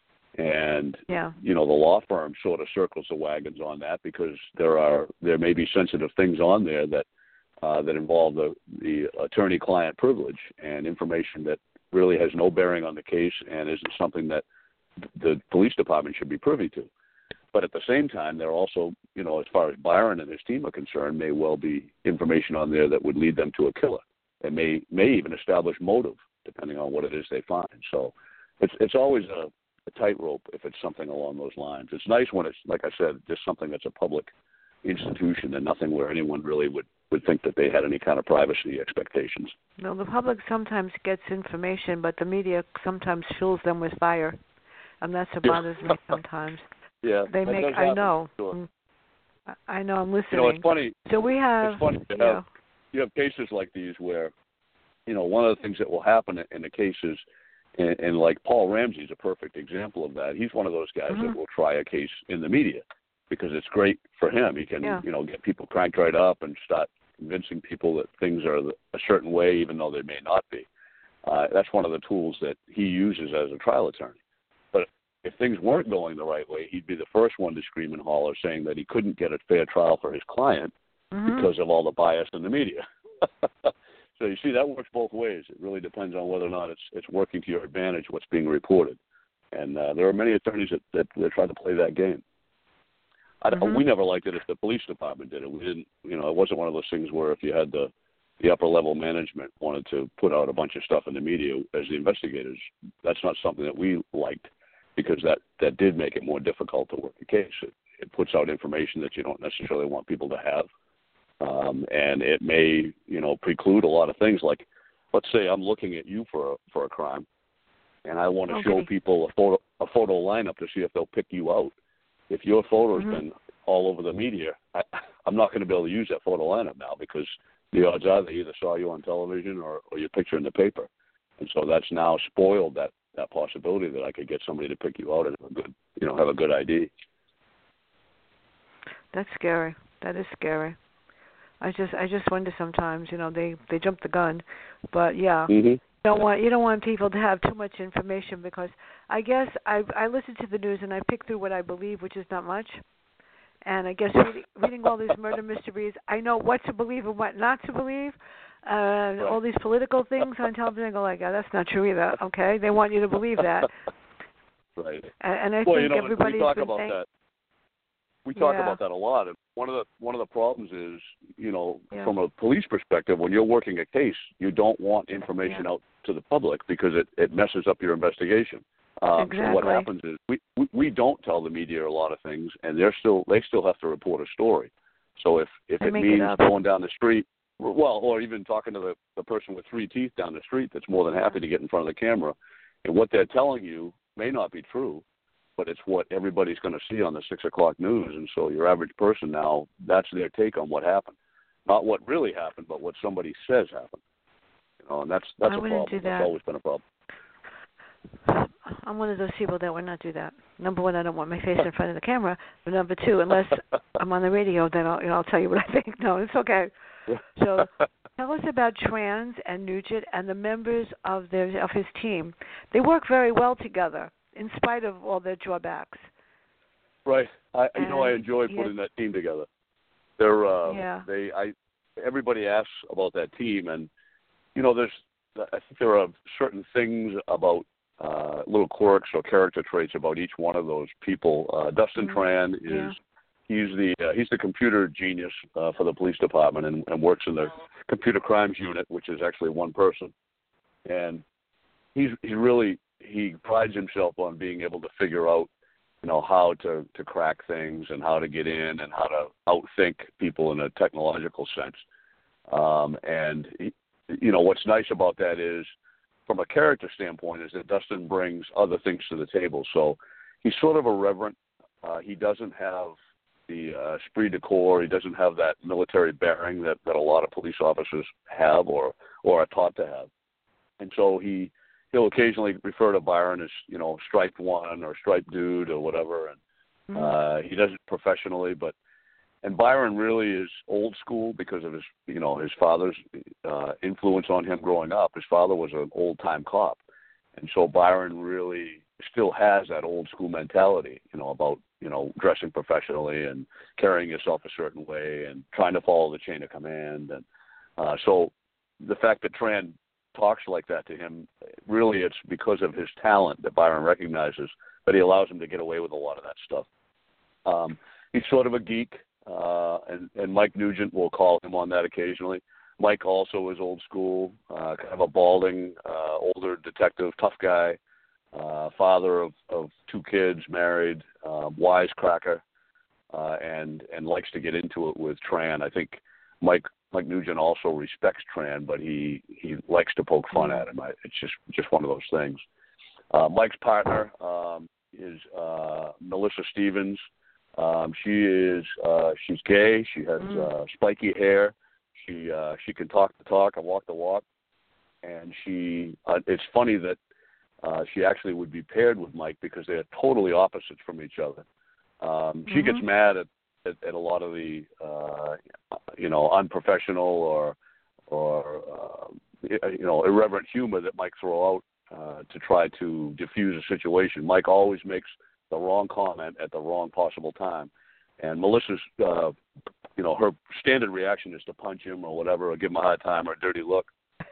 Speaker 3: And, yeah. you know, the law firm sort of circles the wagons on that because there are, there may be sensitive things on there that, uh, that involve the, the attorney-client privilege and information that really has no bearing on the case and isn't something that the police department should be privy to. But at the same time, there also, you know, as far as Byron and his team are concerned, may well be information on there that would lead them to a killer. It may may even establish motive, depending on what it is they find. So it's it's always a, a tightrope if it's something along those lines. It's nice when it's, like I said, just something that's a public institution and nothing where anyone really would, would think that they had any kind of privacy expectations.
Speaker 2: No, the public sometimes gets information, but the media sometimes fuels them with fire. And that's what bothers me sometimes.
Speaker 3: Yeah,
Speaker 2: they make. I know. Sure. I know. I'm listening.
Speaker 3: You know, it's funny.
Speaker 2: So we have.
Speaker 3: It's funny. You,
Speaker 2: you,
Speaker 3: have, you have cases like these where, you know, one of the things that will happen in the cases, and, and like Paul Ramsey is a perfect example of that. He's one of those guys mm-hmm. that will try a case in the media because it's great for him. He can, yeah. you know, get people cranked right up and start convincing people that things are a certain way, even though they may not be. Uh, that's one of the tools that he uses as a trial attorney. If things weren't going the right way, he'd be the first one to scream and holler, saying that he couldn't get a fair trial for his client mm-hmm. because of all the bias in the media. So you see, that works both ways. It really depends on whether or not it's it's working to your advantage, what's being reported. And uh, there are many attorneys that, that, that try to play that game. I, mm-hmm. We never liked it if the police department did it. We didn't, you know, it wasn't one of those things where if you had the the upper level management wanted to put out a bunch of stuff in the media as the investigators. That's not something that we liked. Because that, that did make it more difficult to work a case. It, it puts out information that you don't necessarily want people to have. Um, and it may, you know, preclude a lot of things. Like, let's say I'm looking at you for a, for a crime, and I want to okay. show people a photo a photo lineup to see if they'll pick you out. If your photo's mm-hmm. been all over the media, I, I'm not going to be able to use that photo lineup now because the odds are they either saw you on television or, or your picture in the paper. And so that's now spoiled that that possibility that I could get somebody to pick you out and have a good, you know, have a good I D.
Speaker 2: That's scary. That is scary. I just, I just wonder sometimes, you know, they, they jump the gun, but yeah, mm-hmm. you don't want, you don't want people to have too much information because I guess I, I listen to the news and I pick through what I believe, which is not much. And I guess reading, reading all these murder mysteries, I know what to believe and what not to believe. Uh, right. All these political things on television, I go like, oh, that's not true either. Okay, they want you to believe that.
Speaker 3: Right.
Speaker 2: And, and I
Speaker 3: well,
Speaker 2: think
Speaker 3: you know,
Speaker 2: everybody's
Speaker 3: we talk
Speaker 2: been
Speaker 3: about
Speaker 2: saying,
Speaker 3: that. We talk
Speaker 2: yeah.
Speaker 3: about that a lot. And one of the one of the problems is, you know,
Speaker 2: yeah.
Speaker 3: from a police perspective, when you're working a case, you don't want information yeah. out to the public because it, it messes up your investigation. Um,
Speaker 2: exactly.
Speaker 3: So what happens is we, we we don't tell the media a lot of things, and they're still they still have to report a story. So if if
Speaker 2: They
Speaker 3: it
Speaker 2: make
Speaker 3: means
Speaker 2: it up.
Speaker 3: going down the street, well, or even talking to the the person with three teeth down the street, that's more than happy to get in front of the camera, and what they're telling you may not be true, but it's what everybody's going to see on the six o'clock news, and so your average person now, that's their take on what happened, not what really happened, but what somebody says happened. You know, and that's that's
Speaker 2: I
Speaker 3: a
Speaker 2: wouldn't
Speaker 3: problem.
Speaker 2: do that.
Speaker 3: That's always been a problem.
Speaker 2: I'm one of those people that would not do that. Number one, I don't want my face in front of the camera. But number two, unless I'm on the radio, then I'll, you know, I'll tell you what I think. No, it's okay. So tell us about Tran and Nugent and the members of their of his team. They work very well together, in spite of all their drawbacks.
Speaker 3: Right. I
Speaker 2: and,
Speaker 3: you know I enjoy
Speaker 2: yeah.
Speaker 3: putting that team together. They're uh,
Speaker 2: yeah.
Speaker 3: they I everybody asks about that team, and you know there's I think there are certain things about uh, little quirks or character traits about each one of those people. Uh, Dustin
Speaker 2: mm-hmm.
Speaker 3: Tran is
Speaker 2: yeah.
Speaker 3: he's the uh, he's the computer genius uh, for the police department and, and works in the computer crimes unit, which is actually one person, and he's he really he prides himself on being able to figure out you know how to, to crack things and how to get in and how to outthink people in a technological sense. Um, and he, you know what's nice about that is, from a character standpoint, is that Dustin brings other things to the table. So he's sort of irreverent. Uh, he doesn't have the uh, esprit de corps. He doesn't have that military bearing that, that a lot of police officers have or or are taught to have. And so he he'll occasionally refer to Byron as you know striped one or striped dude or whatever. And uh, he does it professionally, but. And Byron really is old school because of his, you know, his father's uh, influence on him growing up. His father was an old-time cop, and so Byron really still has that old school mentality, you know, about you know dressing professionally and carrying yourself a certain way and trying to follow the chain of command. And uh, so the fact that Tran talks like that to him, really, it's because of his talent that Byron recognizes, but he allows him to get away with a lot of that stuff. Um, he's sort of a geek. Uh, and, and Mike Nugent will call him on that occasionally. Mike also is old school, uh, kind of a balding, uh, older detective, tough guy, uh, father of, of two kids, married, uh, wisecracker, uh, and and likes to get into it with Tran. I think Mike Mike Nugent also respects Tran, but he, he likes to poke fun at him. I, it's just just one of those things. Uh, Mike's partner um, is uh, Melissa Stevens. Um, she is uh, she's gay. She has uh, spiky hair. She uh, she can talk the talk and walk the walk. And she uh, it's funny that uh, she actually would be paired with Mike because they are totally opposites from each other. Um, she mm-hmm. gets mad at, at, at a lot of the uh, you know unprofessional or or uh, you know irreverent humor that Mike throw out uh, to try to diffuse a situation. Mike always makes the wrong comment at the wrong possible time, and Melissa's, uh, you know, her standard reaction is to punch him or whatever, or give him a hard time or a dirty look.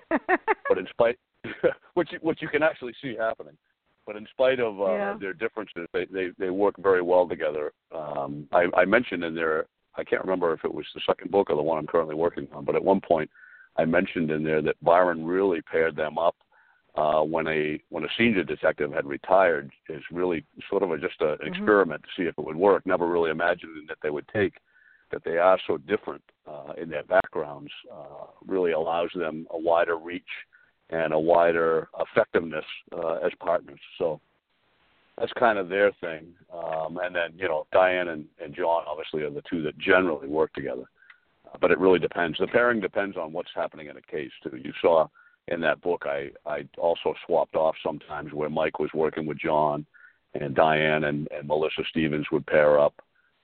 Speaker 3: But in spite, which which you can actually see happening, but in spite of uh,
Speaker 2: yeah.
Speaker 3: their differences, they, they they work very well together. Um, I, I mentioned in there, I can't remember if it was the second book or the one I'm currently working on, but at one point I mentioned in there that Byron really paired them up. Uh, when a when a senior detective had retired, is really sort of a, just a, an
Speaker 2: mm-hmm.
Speaker 3: experiment to see if it would work. Never really imagining that they would take. That they are so different uh, in their backgrounds uh, really allows them a wider reach and a wider effectiveness uh, as partners. So that's kind of their thing. Um, and then you know Diane and, and John obviously are the two that generally work together. Uh, but it really depends. The pairing depends on what's happening in a case too. You saw. In that book, I, I also swapped off sometimes where Mike was working with John, and Diane and, and Melissa Stevens would pair up,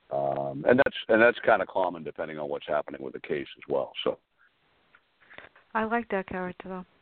Speaker 3: um, and that's and that's kind of common depending on what's happening with the case as well. So,
Speaker 2: I like that character though.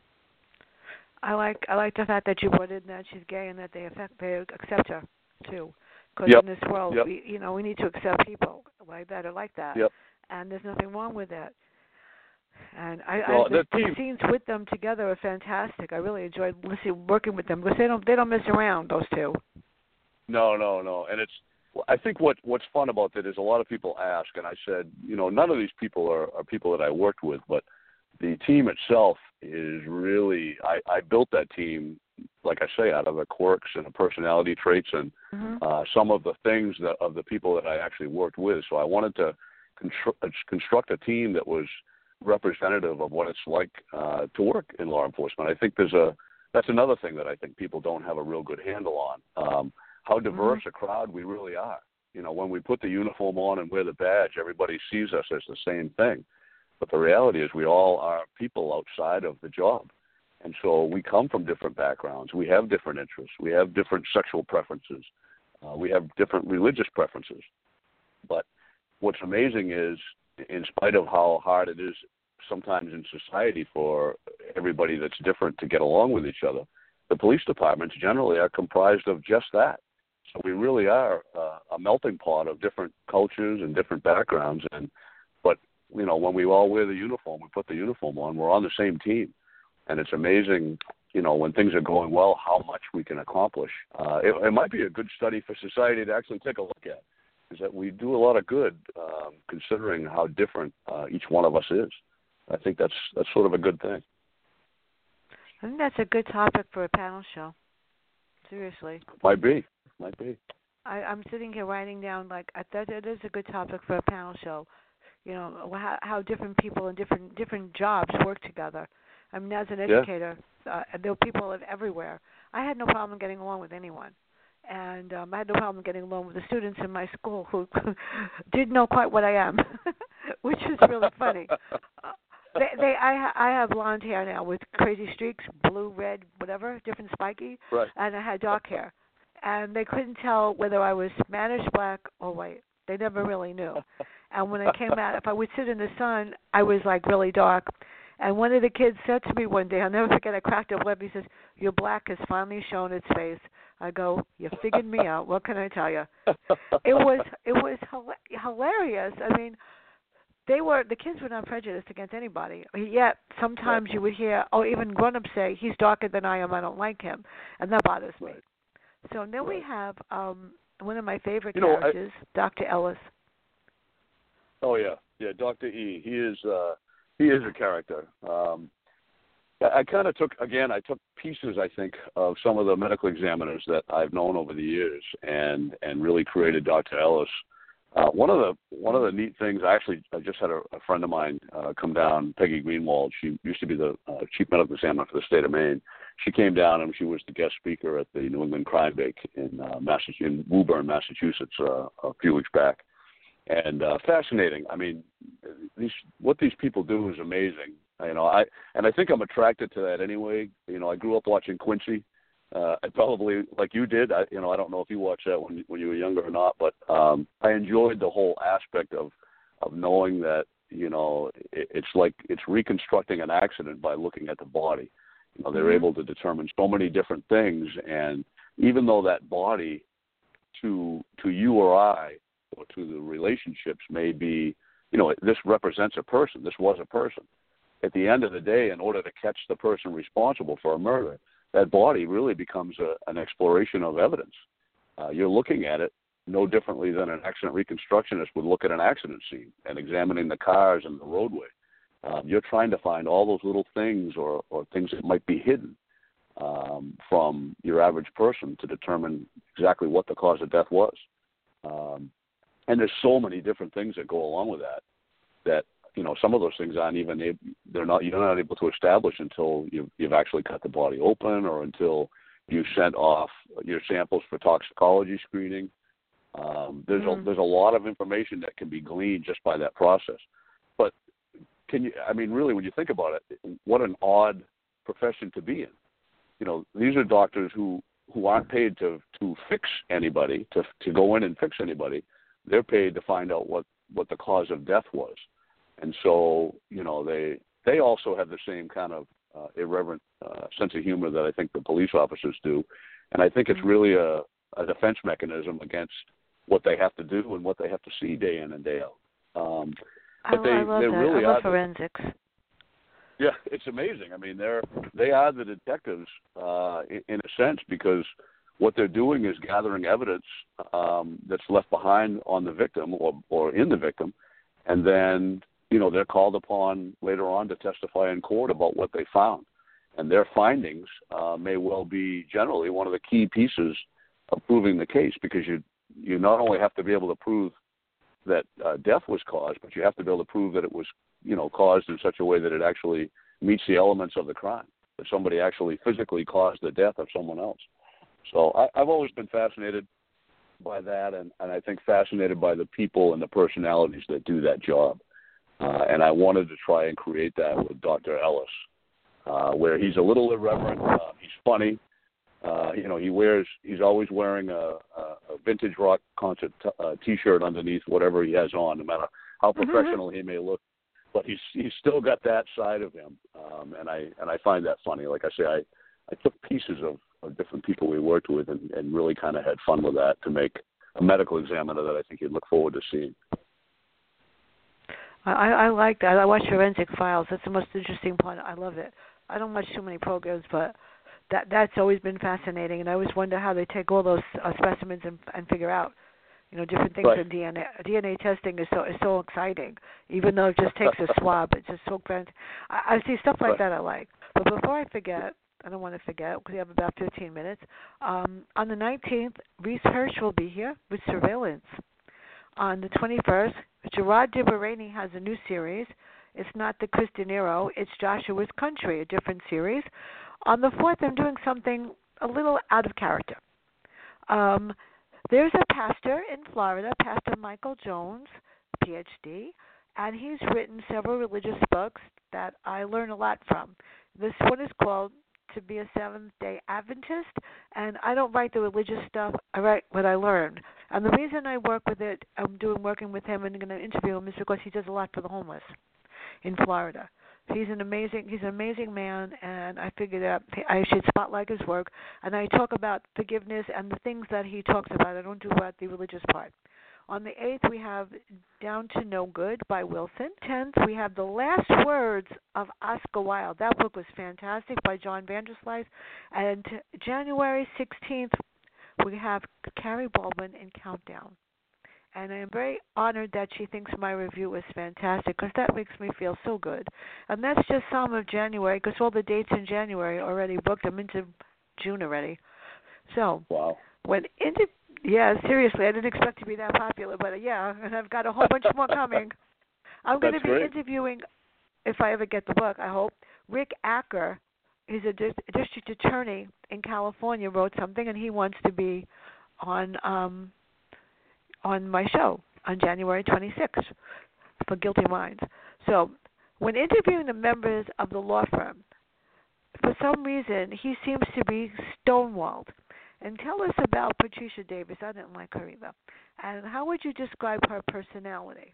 Speaker 2: I like I like the fact that you brought in that she's gay and that they affect they accept her too, because
Speaker 3: yep.
Speaker 2: in this world,
Speaker 3: yep.
Speaker 2: we you know we need to accept people like that or like that,
Speaker 3: yep.
Speaker 2: and there's nothing wrong with that. And I,
Speaker 3: well,
Speaker 2: I the,
Speaker 3: the,
Speaker 2: the scenes with them together are fantastic. I really enjoyed listening, working with them because they don't they don't mess around, those two.
Speaker 3: No, no, no. And it's I think what what's fun about that is a lot of people ask, and I said, you know, none of these people are, are people that I worked with, but the team itself is really I, I built that team like I say, out of the quirks and the personality traits and
Speaker 2: mm-hmm.
Speaker 3: uh, some of the things that of the people that I actually worked with. So I wanted to constru- construct a team that was representative of what it's like uh, to work in law enforcement. I think there's a that's another thing that I think people don't have a real good handle on, um, how diverse
Speaker 2: mm-hmm.
Speaker 3: a crowd we really are. You know, when we put the uniform on and wear the badge, everybody sees us as the same thing. But the reality is we all are people outside of the job. And so we come from different backgrounds. We have different interests. We have different sexual preferences. Uh, we have different religious preferences. But what's amazing is, in spite of how hard it is sometimes in society for everybody that's different to get along with each other, the police departments generally are comprised of just that. So we really are uh, a melting pot of different cultures and different backgrounds. And but, you know, when we all wear the uniform, we put the uniform on, we're on the same team. And it's amazing, you know, when things are going well, how much we can accomplish. Uh, it, it might be a good study for society to actually take a look at, is that we do a lot of good um, considering how different uh, each one of us is. I think that's that's sort of a good thing.
Speaker 2: I think that's a good topic for a panel show. Seriously.
Speaker 3: Might be. Might be.
Speaker 2: I, I'm sitting here writing down, like, I thought it is a good topic for a panel show. You know, how, how different people in different different jobs work together. I mean, as an educator, yeah. uh, there were people everywhere. I had no problem getting along with anyone. And um, I had no problem getting along with the students in my school who didn't know quite what I am, which is really funny. Uh, they, they, I, I have blonde hair now with crazy streaks, blue, red, whatever, different spiky,
Speaker 3: right.
Speaker 2: And I had dark hair. And they couldn't tell whether I was Spanish, black, or white. They never really knew. And when I came out, if I would sit in the sun, I was like really dark. And one of the kids said to me one day, I'll never forget, I cracked up lip. He says, "Your black has finally shown its face." I go, "You figured me out. What can I tell you?" It was it was hilarious. I mean, they were the kids were not prejudiced against anybody. Yet sometimes you would hear, oh, even grown-ups say, "He's darker than I am. I don't like him," and that bothers me.
Speaker 3: Right.
Speaker 2: So then
Speaker 3: right.
Speaker 2: we have um, one of my favorite
Speaker 3: you know,
Speaker 2: characters, I, Doctor Ellis.
Speaker 3: Oh yeah, yeah, Doctor E. He is. Uh, He is a character. Um, I kind of took, again, I took pieces, I think, of some of the medical examiners that I've known over the years and, and really created Doctor Ellis. Uh, one of the one of the neat things, I actually I just had a, a friend of mine uh, come down, Peggy Greenwald. She used to be the uh, chief medical examiner for the state of Maine. She came down and she was the guest speaker at the New England Crime Bake in, uh, Massachusetts, in Woburn, Massachusetts, uh, a few weeks back. And uh, fascinating. I mean, these what these people do is amazing. You know, I and I think I'm attracted to that anyway. You know, I grew up watching Quincy. Uh, I probably like you did. I, you know, I don't know if you watched that when when you were younger or not, but um, I enjoyed the whole aspect of of knowing that you know it, it's like it's reconstructing an accident by looking at the body. You know, they're mm-hmm. able to determine so many different things, and even though that body to to you or I or to the relationships may be, you know, this represents a person. This was a person. At the end of the day, in order to catch the person responsible for a murder, that body really becomes a, an exploration of evidence. Uh, you're looking at it no differently than an accident reconstructionist would look at an accident scene and examining the cars and the roadway. Um, you're trying to find all those little things or, or things that might be hidden um, from your average person to determine exactly what the cause of death was. Um, And there's so many different things that go along with that, that, you know, some of those things aren't even, able, they're not, you're not able to establish until you've, you've actually cut the body open or until you sent off your samples for toxicology screening. Um, there's, mm-hmm. a, there's a lot of information that can be gleaned just by that process. But can you, I mean, really, when you think about it, what an odd profession to be in. You know, these are doctors who, who aren't paid to, to fix anybody, to, to go in and fix anybody. They're paid to find out what, what the cause of death was. And so, you know, they they also have the same kind of uh, irreverent uh, sense of humor that I think the police officers do. And I think it's really a, a defense mechanism against what they have to do and what they have to see day in and day out. Um, but
Speaker 2: I,
Speaker 3: they,
Speaker 2: I love
Speaker 3: they
Speaker 2: that.
Speaker 3: really
Speaker 2: I love
Speaker 3: are
Speaker 2: forensics.
Speaker 3: The, yeah, it's amazing. I mean, they're they are the detectives uh, in, in a sense, because what they're doing is gathering evidence um, that's left behind on the victim or, or in the victim, and then, you know, they're called upon later on to testify in court about what they found. and their findings uh, may well be generally one of the key pieces of proving the case, because you you not only have to be able to prove that uh, death was caused, but you have to be able to prove that it was, you know, caused in such a way that it actually meets the elements of the crime, that somebody actually physically caused the death of someone else. So I, I've always been fascinated by that, and, and I think fascinated by the people and the personalities that do that job. Uh, and I wanted to try and create that with Doctor Ellis, uh, where he's a little irreverent, uh, he's funny. Uh, you know, he wears, he's always wearing a, a, a vintage rock concert t- uh, T-shirt underneath whatever he has on, no matter how professional mm-hmm. he may look. But he's he's still got that side of him, um, and I and I find that funny. Like I say, I, I took pieces of, of different people we worked with and, and really kind of had fun with that to make a medical examiner that I think you'd look forward to seeing.
Speaker 2: I, I like that. I watch Forensic Files. That's the most interesting part. I love it. I don't watch too many programs, but that that's always been fascinating, and I always wonder how they take all those uh, specimens and, and figure out, you know, different things
Speaker 3: right.
Speaker 2: in D N A. D N A testing is so is so exciting, even though it just takes a swab. It's just so fantastic. I, I see stuff like
Speaker 3: right.
Speaker 2: that I like. But before I forget, I don't want to forget because we have about fifteen minutes. Um, on the nineteenth, Reese Hirsch will be here with Surveillance. On the twenty-first, Gerard DiBereni has a new series. It's not the Chris De Niro, it's Joshua's Country, a different series. On the fourth, I'm doing something a little out of character. Um, there's a pastor in Florida, Pastor Michael Jones, P H D, and he's written several religious books that I learn a lot from. This one is called To Be a Seventh-Day Adventist, and I don't write the religious stuff. I write what I learned. And the reason I work with it, I'm doing working with him and going to interview him, is because he does a lot for the homeless in Florida. He's an amazing he's an amazing man, and I figured out I should spotlight his work. And I talk about forgiveness and the things that he talks about. I don't do about the religious part. On the eighth, we have Down to No Good by Wilson. tenth, we have The Last Words of Oscar Wilde. That book was fantastic, by John Vanderslice. And January sixteenth, we have Carrie Baldwin in Countdown. And I am very honored that she thinks my review is fantastic, because that makes me feel so good. And that's just some of January, because all the dates in January are already booked. I'm into June already. So,
Speaker 3: wow.
Speaker 2: when into yeah, seriously, I didn't expect to be that popular, but uh, yeah, and I've got a whole bunch more coming. I'm going to be
Speaker 3: great.
Speaker 2: interviewing, if I ever get the book, I hope, Rick Acker. He's a di- district attorney in California, wrote something, and he wants to be on um, on my show on January twenty-sixth for Guilty Minds. So when interviewing the members of the law firm, for some reason, he seems to be stonewalled. And tell us about Patricia Davis. I didn't like her either. And how would you describe her personality?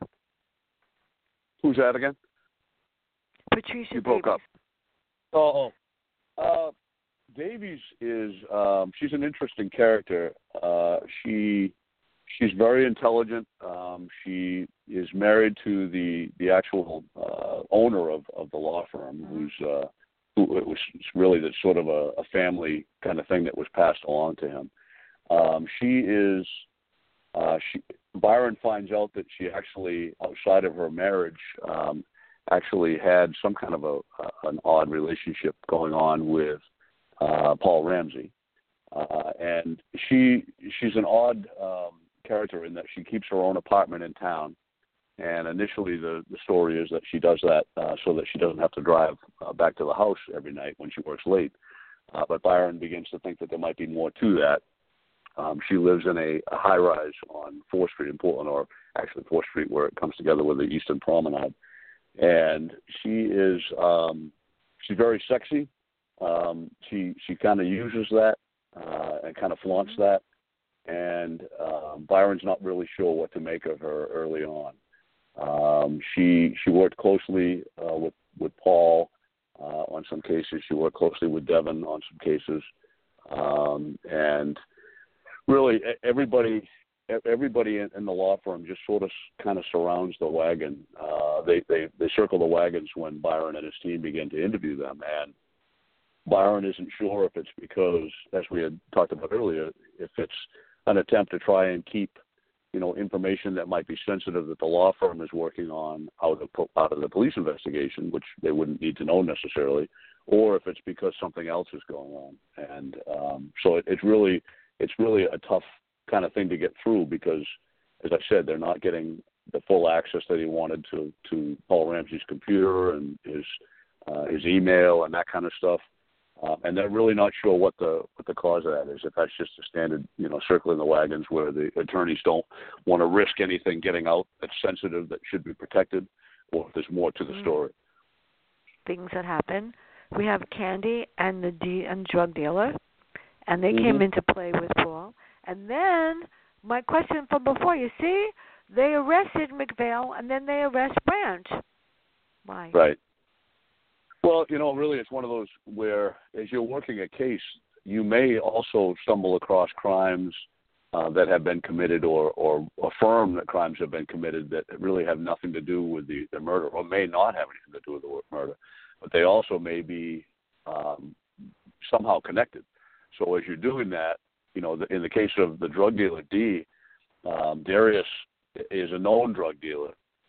Speaker 3: Who's that again?
Speaker 2: Patricia
Speaker 3: you
Speaker 2: Davies.
Speaker 3: broke up. Oh, uh, Davies is um, she's an interesting character. Uh, she she's very intelligent. Um, she is married to the the actual uh, owner of, of the law firm, mm-hmm. who's uh, who it was really that sort of a, a family kind of thing that was passed along to him. Um, she is. Uh, she, Byron finds out that she actually, outside of her marriage, um, actually had some kind of a, a an odd relationship going on with uh, Paul Ramsey, uh, and she she's an odd um, character in that she keeps her own apartment in town. And initially, the the story is that she does that uh, so that she doesn't have to drive uh, back to the house every night when she works late. Uh, but Byron begins to think that there might be more to that. Um, she lives in a, a high-rise on fourth Street in Portland, or actually fourth Street where it comes together with the Eastern Promenade. And she is um, she's very sexy. Um, she she kind of uses that uh, and kind of flaunts that. And um, Byron's not really sure what to make of her early on. Um, she she worked closely uh, with with Paul uh, on some cases. She worked closely with Devin on some cases, um, and really everybody everybody in, in the law firm just sort of kind of surrounds the wagon. Uh, they, they they circle the wagons when Byron and his team begin to interview them, and Byron isn't sure if it's because, as we had talked about earlier, if it's an attempt to try and keep, you know, information that might be sensitive that the law firm is working on out of out of the police investigation, which they wouldn't need to know necessarily, or if it's because something else is going on. And um, so it, it's really it's really a tough kind of thing to get through because, as I said, they're not getting the full access that he wanted to, to Paul Ramsey's computer and his uh, his email and that kind of stuff. Uh, and they're really not sure what the what the cause of that is. If that's just a standard, you know, circling the wagons where the attorneys don't want to risk anything getting out that's sensitive that should be protected, or if there's more to the
Speaker 2: mm.
Speaker 3: story.
Speaker 2: Things that happen. We have Candy and the D and drug dealer, and they
Speaker 3: mm-hmm.
Speaker 2: came into play with Paul. And then my question from before, you see, they arrested McVale, and then they arrest Branch. Why?
Speaker 3: Right. Well, you know, really it's one of those where as you're working a case, you may also stumble across crimes uh, that have been committed or, or affirm that crimes have been committed that really have nothing to do with the, the murder or may not have anything to do with the murder. But they also may be um, somehow connected. So as you're doing that, you know, the, in the case of the drug dealer D, um, Darius is a known drug dealer.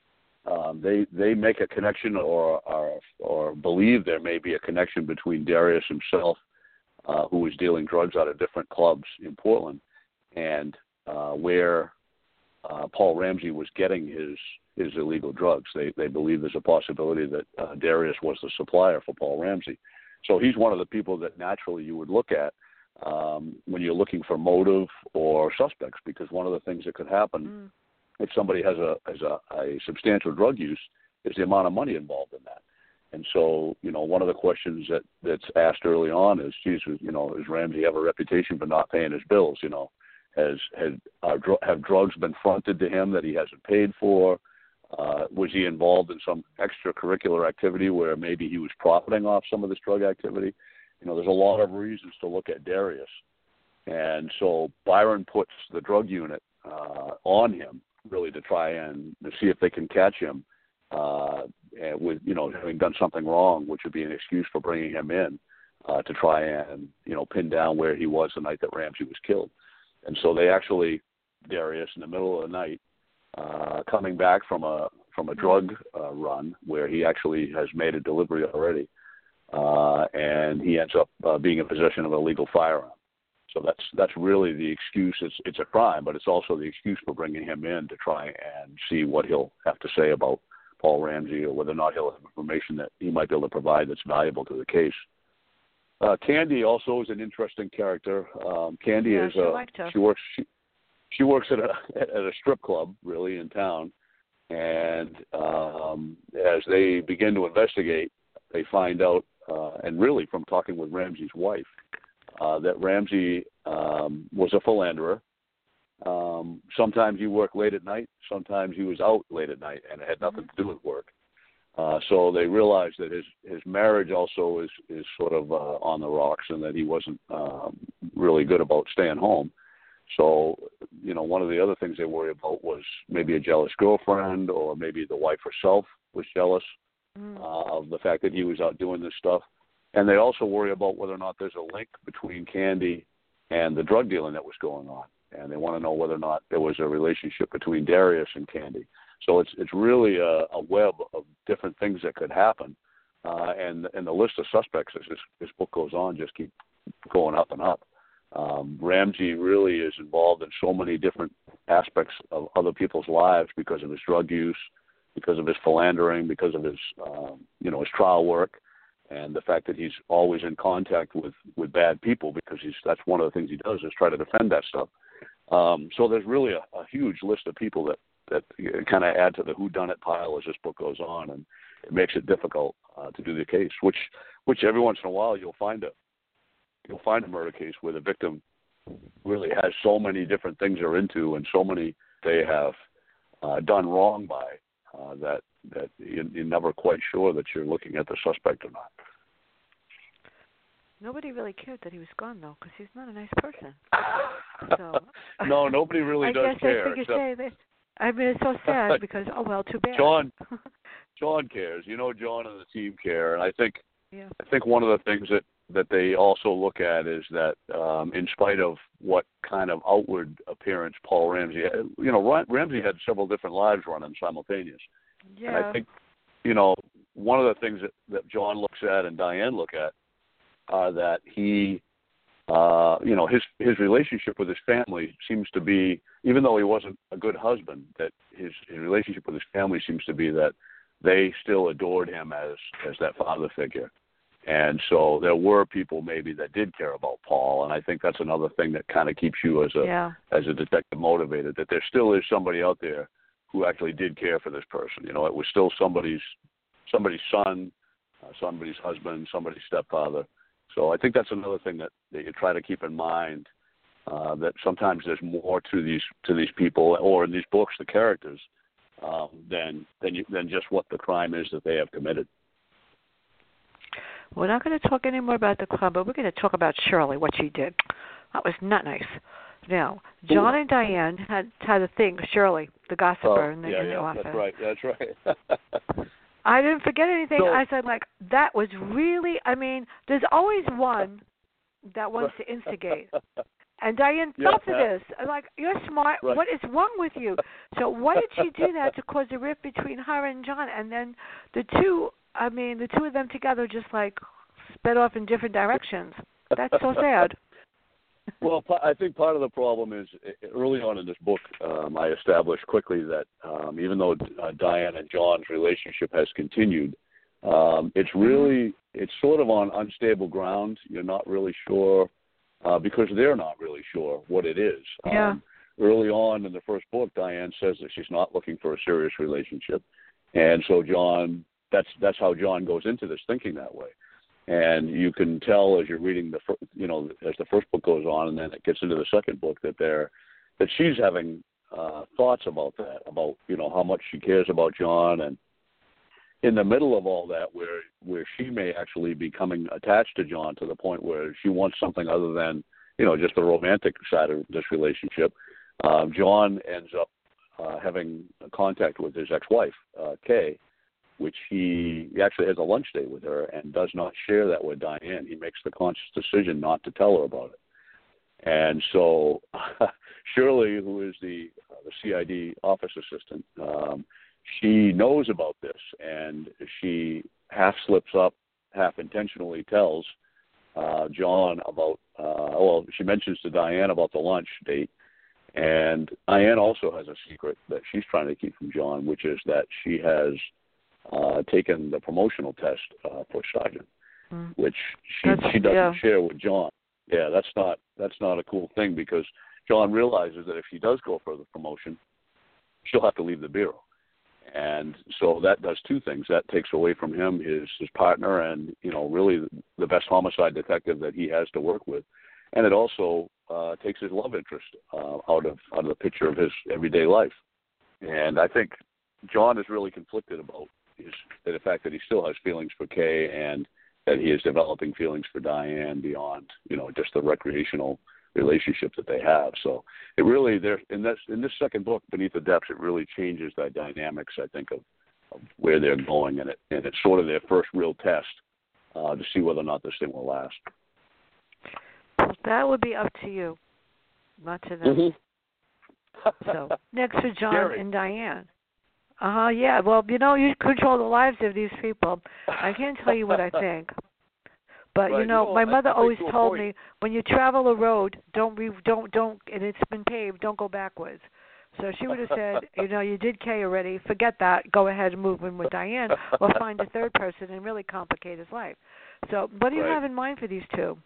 Speaker 3: Um, they they make a connection or, or or believe there may be a connection between Darius himself, uh, who was dealing drugs out of different clubs in Portland, and uh, where uh, Paul Ramsey was getting his his illegal drugs. They they believe there's a possibility that uh, Darius was the supplier for Paul Ramsey. So he's one of the people that naturally you would look at um, when you're looking for motive or suspects, because one of the things that could happen mm. if somebody has a has a, a substantial drug use is the amount of money involved in that. And so, you know, one of the questions that, that's asked early on is, geez, you know, does Ramsey have a reputation for not paying his bills? You know, has had uh, dr- have drugs been fronted to him that he hasn't paid for? Uh, was he involved in some extracurricular activity where maybe he was profiting off some of this drug activity? You know, there's a lot of reasons to look at Darius. And so Byron puts the drug unit uh, on him, really to try and to see if they can catch him uh, with, you know, having done something wrong, which would be an excuse for bringing him in uh, to try and, you know, pin down where he was the night that Ramsey was killed. And so they actually, Darius, in the middle of the night, uh, coming back from a from a drug uh, run where he actually has made a delivery already, uh, and he ends up uh, being in possession of a legal firearm. So that's that's really the excuse. It's it's a crime, but it's also the excuse for bringing him in to try and see what he'll have to say about Paul Ramsey or whether or not he'll have information that he might be able to provide that's valuable to the case. Uh, Candy also is an interesting character. Um, Candy
Speaker 2: yeah,
Speaker 3: is
Speaker 2: she,
Speaker 3: a, she works she, she works at a at a strip club really in town, and um, as they begin to investigate, they find out, uh, and really from talking with Ramsey's wife, Uh, that Ramsey um, was a philanderer. Um, sometimes he worked late at night. Sometimes he was out late at night, and it had nothing to do with work. Uh, so they realized that his, his marriage also is, is sort of uh, on the rocks, and that he wasn't um, really good about staying home. So, you know, one of the other things they worry about was maybe a jealous girlfriend, or maybe the wife herself was jealous mm. uh, of the fact that he was out doing this stuff. And they also worry about whether or not there's a link between Candy and the drug dealing that was going on. And they want to know whether or not there was a relationship between Darius and Candy. So it's it's really a, a web of different things that could happen. Uh, and, and the list of suspects, as this, this book goes on, just keep going up and up. Um, Ramsey really is involved in so many different aspects of other people's lives because of his drug use, because of his philandering, because of his, um, you know, his trial work. And the fact that he's always in contact with, with bad people, because he's that's one of the things he does is try to defend that stuff. Um, so there's really a, a huge list of people that, that kind of add to the whodunit pile as this book goes on, and it makes it difficult uh, to do the case. Which which every once in a while you'll find a you'll find a murder case where the victim really has so many different things they're into, and so many they have uh, done wrong by uh, that. that you're never quite sure that you're looking at the suspect or not.
Speaker 2: Nobody really cared that he was gone, though, because he's not a nice person. So,
Speaker 3: no, nobody really
Speaker 2: I
Speaker 3: does
Speaker 2: guess
Speaker 3: care.
Speaker 2: I figure say that. I mean, it's so sad because, oh, well, too bad.
Speaker 3: John, John cares. You know, John and the team care. And I think
Speaker 2: yeah.
Speaker 3: I think one of the things that, that they also look at is that um, in spite of what kind of outward appearance Paul Ramsey had, you know, Ramsey had several different lives running simultaneous.
Speaker 2: Yeah.
Speaker 3: And I think, you know, one of the things that, that John looks at and Diane look at are that he, uh, you know, his his relationship with his family seems to be, even though he wasn't a good husband, that his, his relationship with his family seems to be that they still adored him as, as that father figure. And so there were people maybe that did care about Paul, and I think that's another thing that kind of keeps you as a
Speaker 2: yeah.
Speaker 3: as a detective motivated, that there still is somebody out there who actually did care for this person. You know, it was still somebody's somebody's son, uh, somebody's husband, somebody's stepfather. So I think that's another thing that, that you try to keep in mind, uh, that sometimes there's more to these to these people, or in these books, the characters, um, than than you, than just what the crime is that they have committed.
Speaker 2: We're not going to talk anymore about the crime, but we're going to talk about Shirley, what she did. That was not nice. Now, John and Diane had had a thing. Shirley, the gossiper
Speaker 3: oh,
Speaker 2: in the,
Speaker 3: yeah,
Speaker 2: in the
Speaker 3: yeah,
Speaker 2: office.
Speaker 3: That's right. That's right.
Speaker 2: I didn't forget anything.
Speaker 3: So,
Speaker 2: I said, like, that was really, I mean, there's always one that wants to instigate. And Diane
Speaker 3: yeah,
Speaker 2: fell for
Speaker 3: yeah.
Speaker 2: this. I'm like, you're smart.
Speaker 3: Right.
Speaker 2: What is wrong with you? So why did she do that to cause a rift between her and John? And then the two, I mean, the two of them together just, like, sped off in different directions. That's so sad.
Speaker 3: Well, I think part of the problem is early on in this book, um, I established quickly that um, even though uh, Diane and John's relationship has continued, um, it's really, it's sort of on unstable ground. You're not really sure, uh, because they're not really sure what it is.
Speaker 2: Yeah.
Speaker 3: Um, early on in the first book, Diane says that she's not looking for a serious relationship. And so John, that's that's how John goes into this thinking that way. And you can tell as you're reading the, fir- you know, as the first book goes on, and then it gets into the second book, that they're, that she's having uh, thoughts about that, about, you know, how much she cares about John, and in the middle of all that, where where she may actually be becoming attached to John to the point where she wants something other than, you know, just the romantic side of this relationship. Uh, John ends up uh, having contact with his ex-wife, uh, Kay, which he, he actually has a lunch date with her and does not share that with Diane. He makes the conscious decision not to tell her about it. And so Shirley, who is the, uh, the C I D office assistant, um, she knows about this, and she half slips up, half intentionally tells uh, John about, uh, well, she mentions to Diane about the lunch date. And Diane also has a secret that she's trying to keep from John, which is that she has Uh, taken the promotional test uh, for sergeant, mm. which she
Speaker 2: that's,
Speaker 3: she doesn't
Speaker 2: yeah.
Speaker 3: share with John. Yeah, that's not that's not a cool thing, because John realizes that if she does go for the promotion, she'll have to leave the bureau, and so that does two things. That takes away from him his his partner, and you know, really the best homicide detective that he has to work with, and it also uh, takes his love interest uh, out of out of the picture of his everyday life. And I think John is really conflicted about is the fact that he still has feelings for Kay, and that he is developing feelings for Diane beyond, you know, just the recreational relationship that they have. So it really, there in this in this second book, Beneath the Depths, it really changes the dynamics, I think, of, of where they're going, and it and it's sort of their first real test uh, to see whether or not this thing will last.
Speaker 2: That would be up to you, not to them.
Speaker 3: Mm-hmm.
Speaker 2: So next for John
Speaker 3: Scary.
Speaker 2: and Diane. Uh-huh, yeah. Well, you know, you control the lives of these people. I can't tell you what I think. But,
Speaker 3: right.
Speaker 2: you know,
Speaker 3: you know
Speaker 2: my mother
Speaker 3: I, I
Speaker 2: always
Speaker 3: to
Speaker 2: told
Speaker 3: point.
Speaker 2: me, when you travel a road, don't, re- don't, don't, and it's been paved, don't go backwards. So she would have said, you know, you did Kay already, forget that, go ahead and move in with Diane, or find a third person and really complicate his life. So what do you
Speaker 3: right.
Speaker 2: have in mind for these two?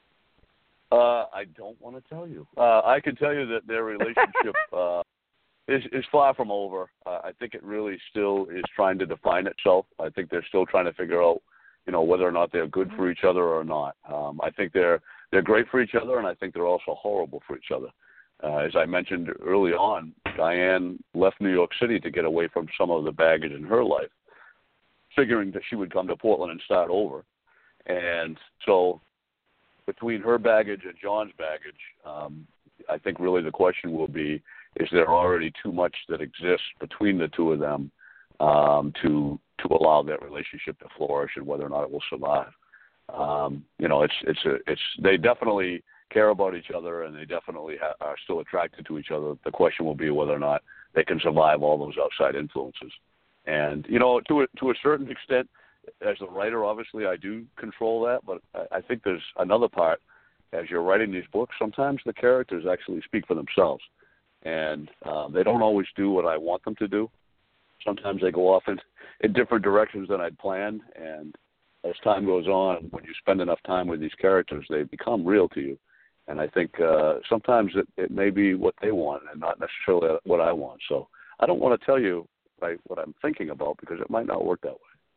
Speaker 3: Uh, I don't want to tell you. Uh, I can tell you that their relationship uh, is, is far from over. Uh, I think it really still is trying to define itself. I think they're still trying to figure out, you know, whether or not they're good for each other or not. Um, I think they're they're great for each other, and I think they're also horrible for each other. Uh, as I mentioned early on, Diane left New York City to get away from some of the baggage in her life, figuring that she would come to Portland and start over. And so between her baggage and John's baggage, um, I think really the question will be, is there already too much that exists between the two of them um, to to allow that relationship to flourish, and whether or not it will survive? Um, you know, it's it's a, it's they definitely care about each other, and they definitely ha- are still attracted to each other. The question will be whether or not they can survive all those outside influences. And you know, to a, to a certain extent, as the writer, obviously, I do control that, but I, I think there's another part. As you're writing these books, sometimes the characters actually speak for themselves, and uh, they don't always do what I want them to do. Sometimes they go off in, in different directions than I'd planned, and as time goes on, when you spend enough time with these characters, they become real to you. And I think uh, sometimes it, it may be what they want and not necessarily what I want. So I don't want to tell you right, what I'm thinking about because it might not work that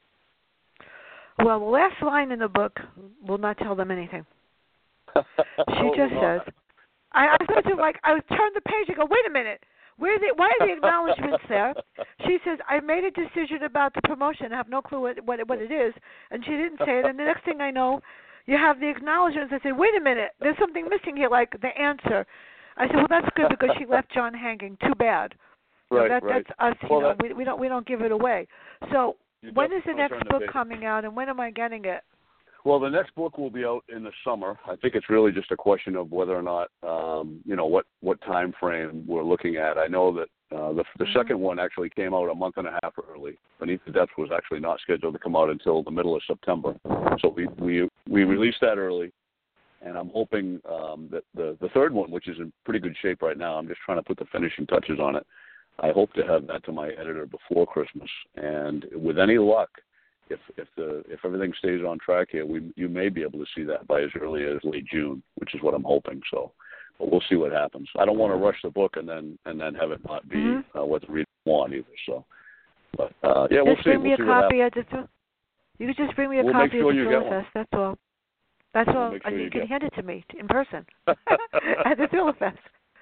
Speaker 3: way.
Speaker 2: Well, the last line in the book will not tell them anything. She just says, I, I thought to like, I turned the page and go, wait a minute, where are the, why are the acknowledgments there? She says, I made a decision about the promotion. I have no clue what, what, what it is. And she didn't say it. And the next thing I know, you have the acknowledgments. I said, wait a minute, there's something missing here, like the answer. I said, well, that's good because she left John hanging. Too bad.
Speaker 3: Right,
Speaker 2: you know, that,
Speaker 3: right.
Speaker 2: That's us. You
Speaker 3: well,
Speaker 2: know,
Speaker 3: that,
Speaker 2: we, we don't we don't give it away. So when is the next book
Speaker 3: the
Speaker 2: coming out, and when am I getting it?
Speaker 3: Well, the next book will be out in the summer. I think it's really just a question of whether or not, um, you know, what, what time frame we're looking at. I know that uh, the, the
Speaker 2: mm-hmm.
Speaker 3: second one actually came out a month and a half early. Beneath the Depths was actually not scheduled to come out until the middle of September. So we, we, we released that early, and I'm hoping um, that the, the third one, which is in pretty good shape right now, I'm just trying to put the finishing touches on it. I hope to have that to my editor before Christmas. And with any luck, If if the if everything stays on track here, we you may be able to see that by as early as late June, which is what I'm hoping. So, but we'll see what happens. I don't want to rush the book and then and then have it not be
Speaker 2: mm-hmm.
Speaker 3: uh, what the readers want either. So, but uh, yeah, we'll
Speaker 2: just
Speaker 3: see.
Speaker 2: Bring me
Speaker 3: we'll
Speaker 2: a
Speaker 3: see
Speaker 2: copy
Speaker 3: what
Speaker 2: at the. You could just bring me a
Speaker 3: we'll
Speaker 2: copy
Speaker 3: sure
Speaker 2: of the
Speaker 3: you
Speaker 2: Thriller Fest. That's all. That's
Speaker 3: we'll
Speaker 2: all.
Speaker 3: sure
Speaker 2: you
Speaker 3: you
Speaker 2: can
Speaker 3: get
Speaker 2: hand it to me in person at the Thriller Fest.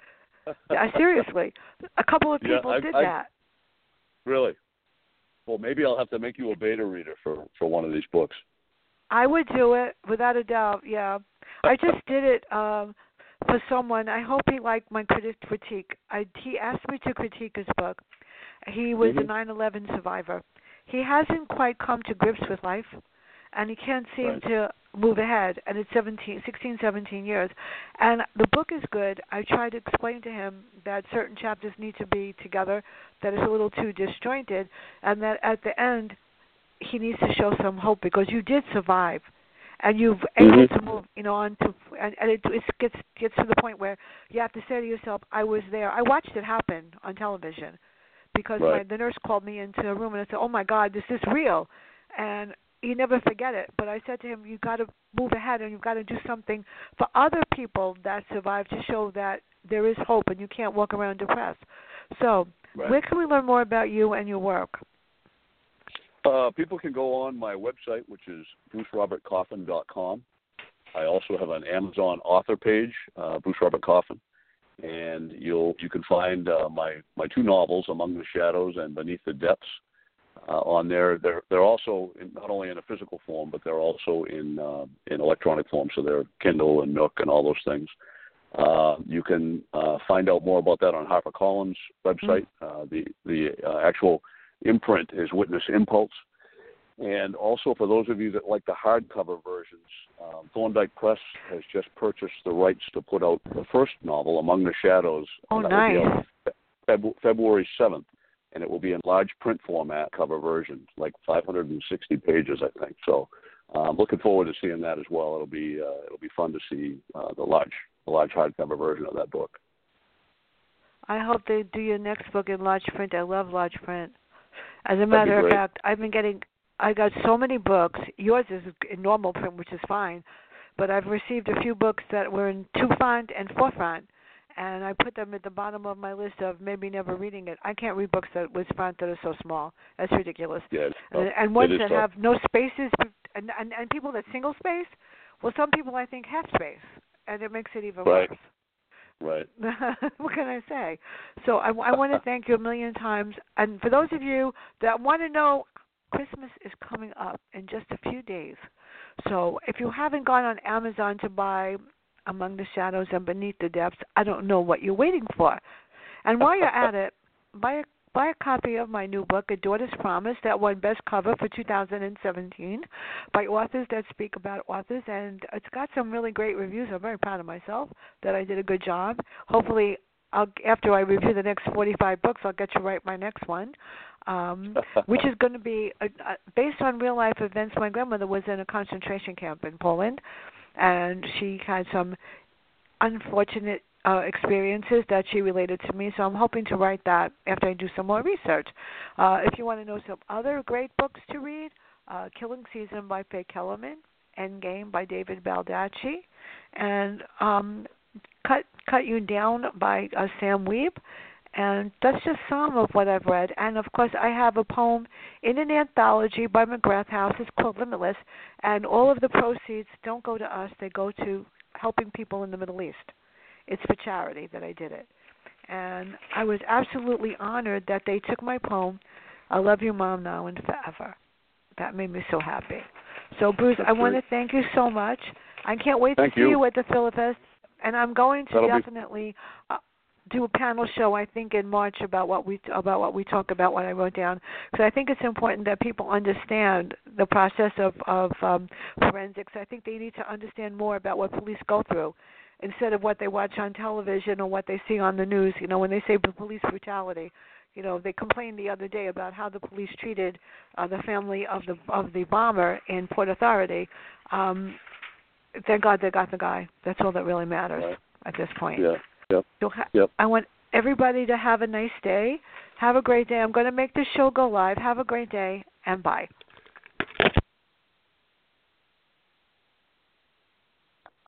Speaker 2: Yeah, seriously, a couple of people
Speaker 3: yeah, I,
Speaker 2: did
Speaker 3: I,
Speaker 2: that.
Speaker 3: Really? Well, maybe I'll have to make you a beta reader for, for one of these books.
Speaker 2: I would do it without a doubt. Yeah, I just did it um, for someone. I hope he liked my critique. I, he asked me to critique his book. He was
Speaker 3: mm-hmm.
Speaker 2: a nine eleven survivor. He hasn't quite come to grips with life, and he can't seem
Speaker 3: right.
Speaker 2: to move ahead. And it's seventeen, sixteen, seventeen years. And the book is good. I tried to explain to him that certain chapters need to be together, that it's a little too disjointed, and that at the end he needs to show some hope because you did survive, and you've
Speaker 3: mm-hmm.
Speaker 2: able to move, you know, on to, and, and it, it gets gets to the point where you have to say to yourself, "I was there. I watched it happen on television," because
Speaker 3: right.
Speaker 2: my, the nurse called me into a room and I said, "Oh my God, this is real," and you never forget it. But I said to him, "You got to move ahead, and you've got to do something for other people that survive to show that there is hope, and you can't walk around depressed." So,
Speaker 3: right.
Speaker 2: where can we learn more about you and your work?
Speaker 3: Uh, people can go on my website, which is bruce robert coffin dot com. I also have an Amazon author page, uh, Bruce Robert Coffin, and you'll you can find uh, my my two novels, Among the Shadows and Beneath the Depths, uh, on there. They're they're also in, not only in a physical form, but they're also in uh, in electronic form. So they're Kindle and Nook and all those things. Uh, you can uh, find out more about that on HarperCollins' website. Uh, the the uh, actual imprint is Witness Impulse. And also for those of you that like the hardcover versions, um, Thorndike Press has just purchased the rights to put out the first novel, Among the Shadows.
Speaker 2: Oh,
Speaker 3: and that
Speaker 2: nice.
Speaker 3: will be out Feb- February seventh, and it will be in large print format cover version, like five hundred sixty pages, I think. So I'm um, looking forward to seeing that as well. It'll be uh, it'll be fun to see uh, the large the large hardcover version of that book.
Speaker 2: I hope they do your next book in large print. I love large print. As a matter of fact, I've been getting, I got so many books. Yours is in normal print, which is fine, but I've received a few books that were in two font and four font, and I put them at the bottom of my list of maybe never reading it. I can't read books that with font that are so small. That's ridiculous.
Speaker 3: Yeah,
Speaker 2: and, and ones that
Speaker 3: tough.
Speaker 2: have no spaces, and, and and people that single space. Well, some people I think have space, and it makes it even
Speaker 3: right.
Speaker 2: worse.
Speaker 3: Right.
Speaker 2: What can I say? So I, I want to thank you a million times. And for those of you that want to know, Christmas is coming up in just a few days. So if you haven't gone on Amazon to buy Among the Shadows and Beneath the Depths, I don't know what you're waiting for. And while you're at it, buy a Buy a copy of my new book, A Daughter's Promise, that won Best Cover for two thousand seventeen by authors that speak about authors. And it's got some really great reviews. I'm very proud of myself that I did a good job. Hopefully, I'll, after I review the next forty-five books, I'll get to write my next one. um, which is going to be a, a, based on real life events. My grandmother was in a concentration camp in Poland, and she had some unfortunate uh, experiences that she related to me. So I'm hoping to write that after I do some more research. Uh, if you want to know some other great books to read, uh, Killing Season by Faye Kellerman, Endgame by David Baldacci, and um, Cut Cut You Down by uh, Sam Weeb. And that's just some of what I've read. And, of course, I have a poem in an anthology by McGrath House. It's called Limitless. And all of the proceeds don't go to us. They go to helping people in the Middle East. It's for charity that I did it. And I was absolutely honored that they took my poem, I Love You, Mom, Now and Forever. That made me so happy. So, Bruce, that's I want to thank you so much. I can't wait
Speaker 3: thank
Speaker 2: to see
Speaker 3: you.
Speaker 2: you at the Philifest. And I'm going to
Speaker 3: That'll
Speaker 2: definitely be... uh, do a panel show, I think, in March about what we about what we talk about, what I wrote down, because I think it's important that people understand the process of of um, forensics. I think they need to understand more about what police go through, instead of what they watch on television or what they see on the news. You know, when they say police brutality, you know, they complained the other day about how the police treated uh, the family of the of the bomber in Port Authority. Um, thank God they got the guy. That's all that really matters
Speaker 3: right.
Speaker 2: at this point.
Speaker 3: Yeah. Yep.
Speaker 2: So ha-
Speaker 3: yep.
Speaker 2: I want everybody to have a nice day. Have a great day. I'm going to make this show go live. Have a great day, and bye.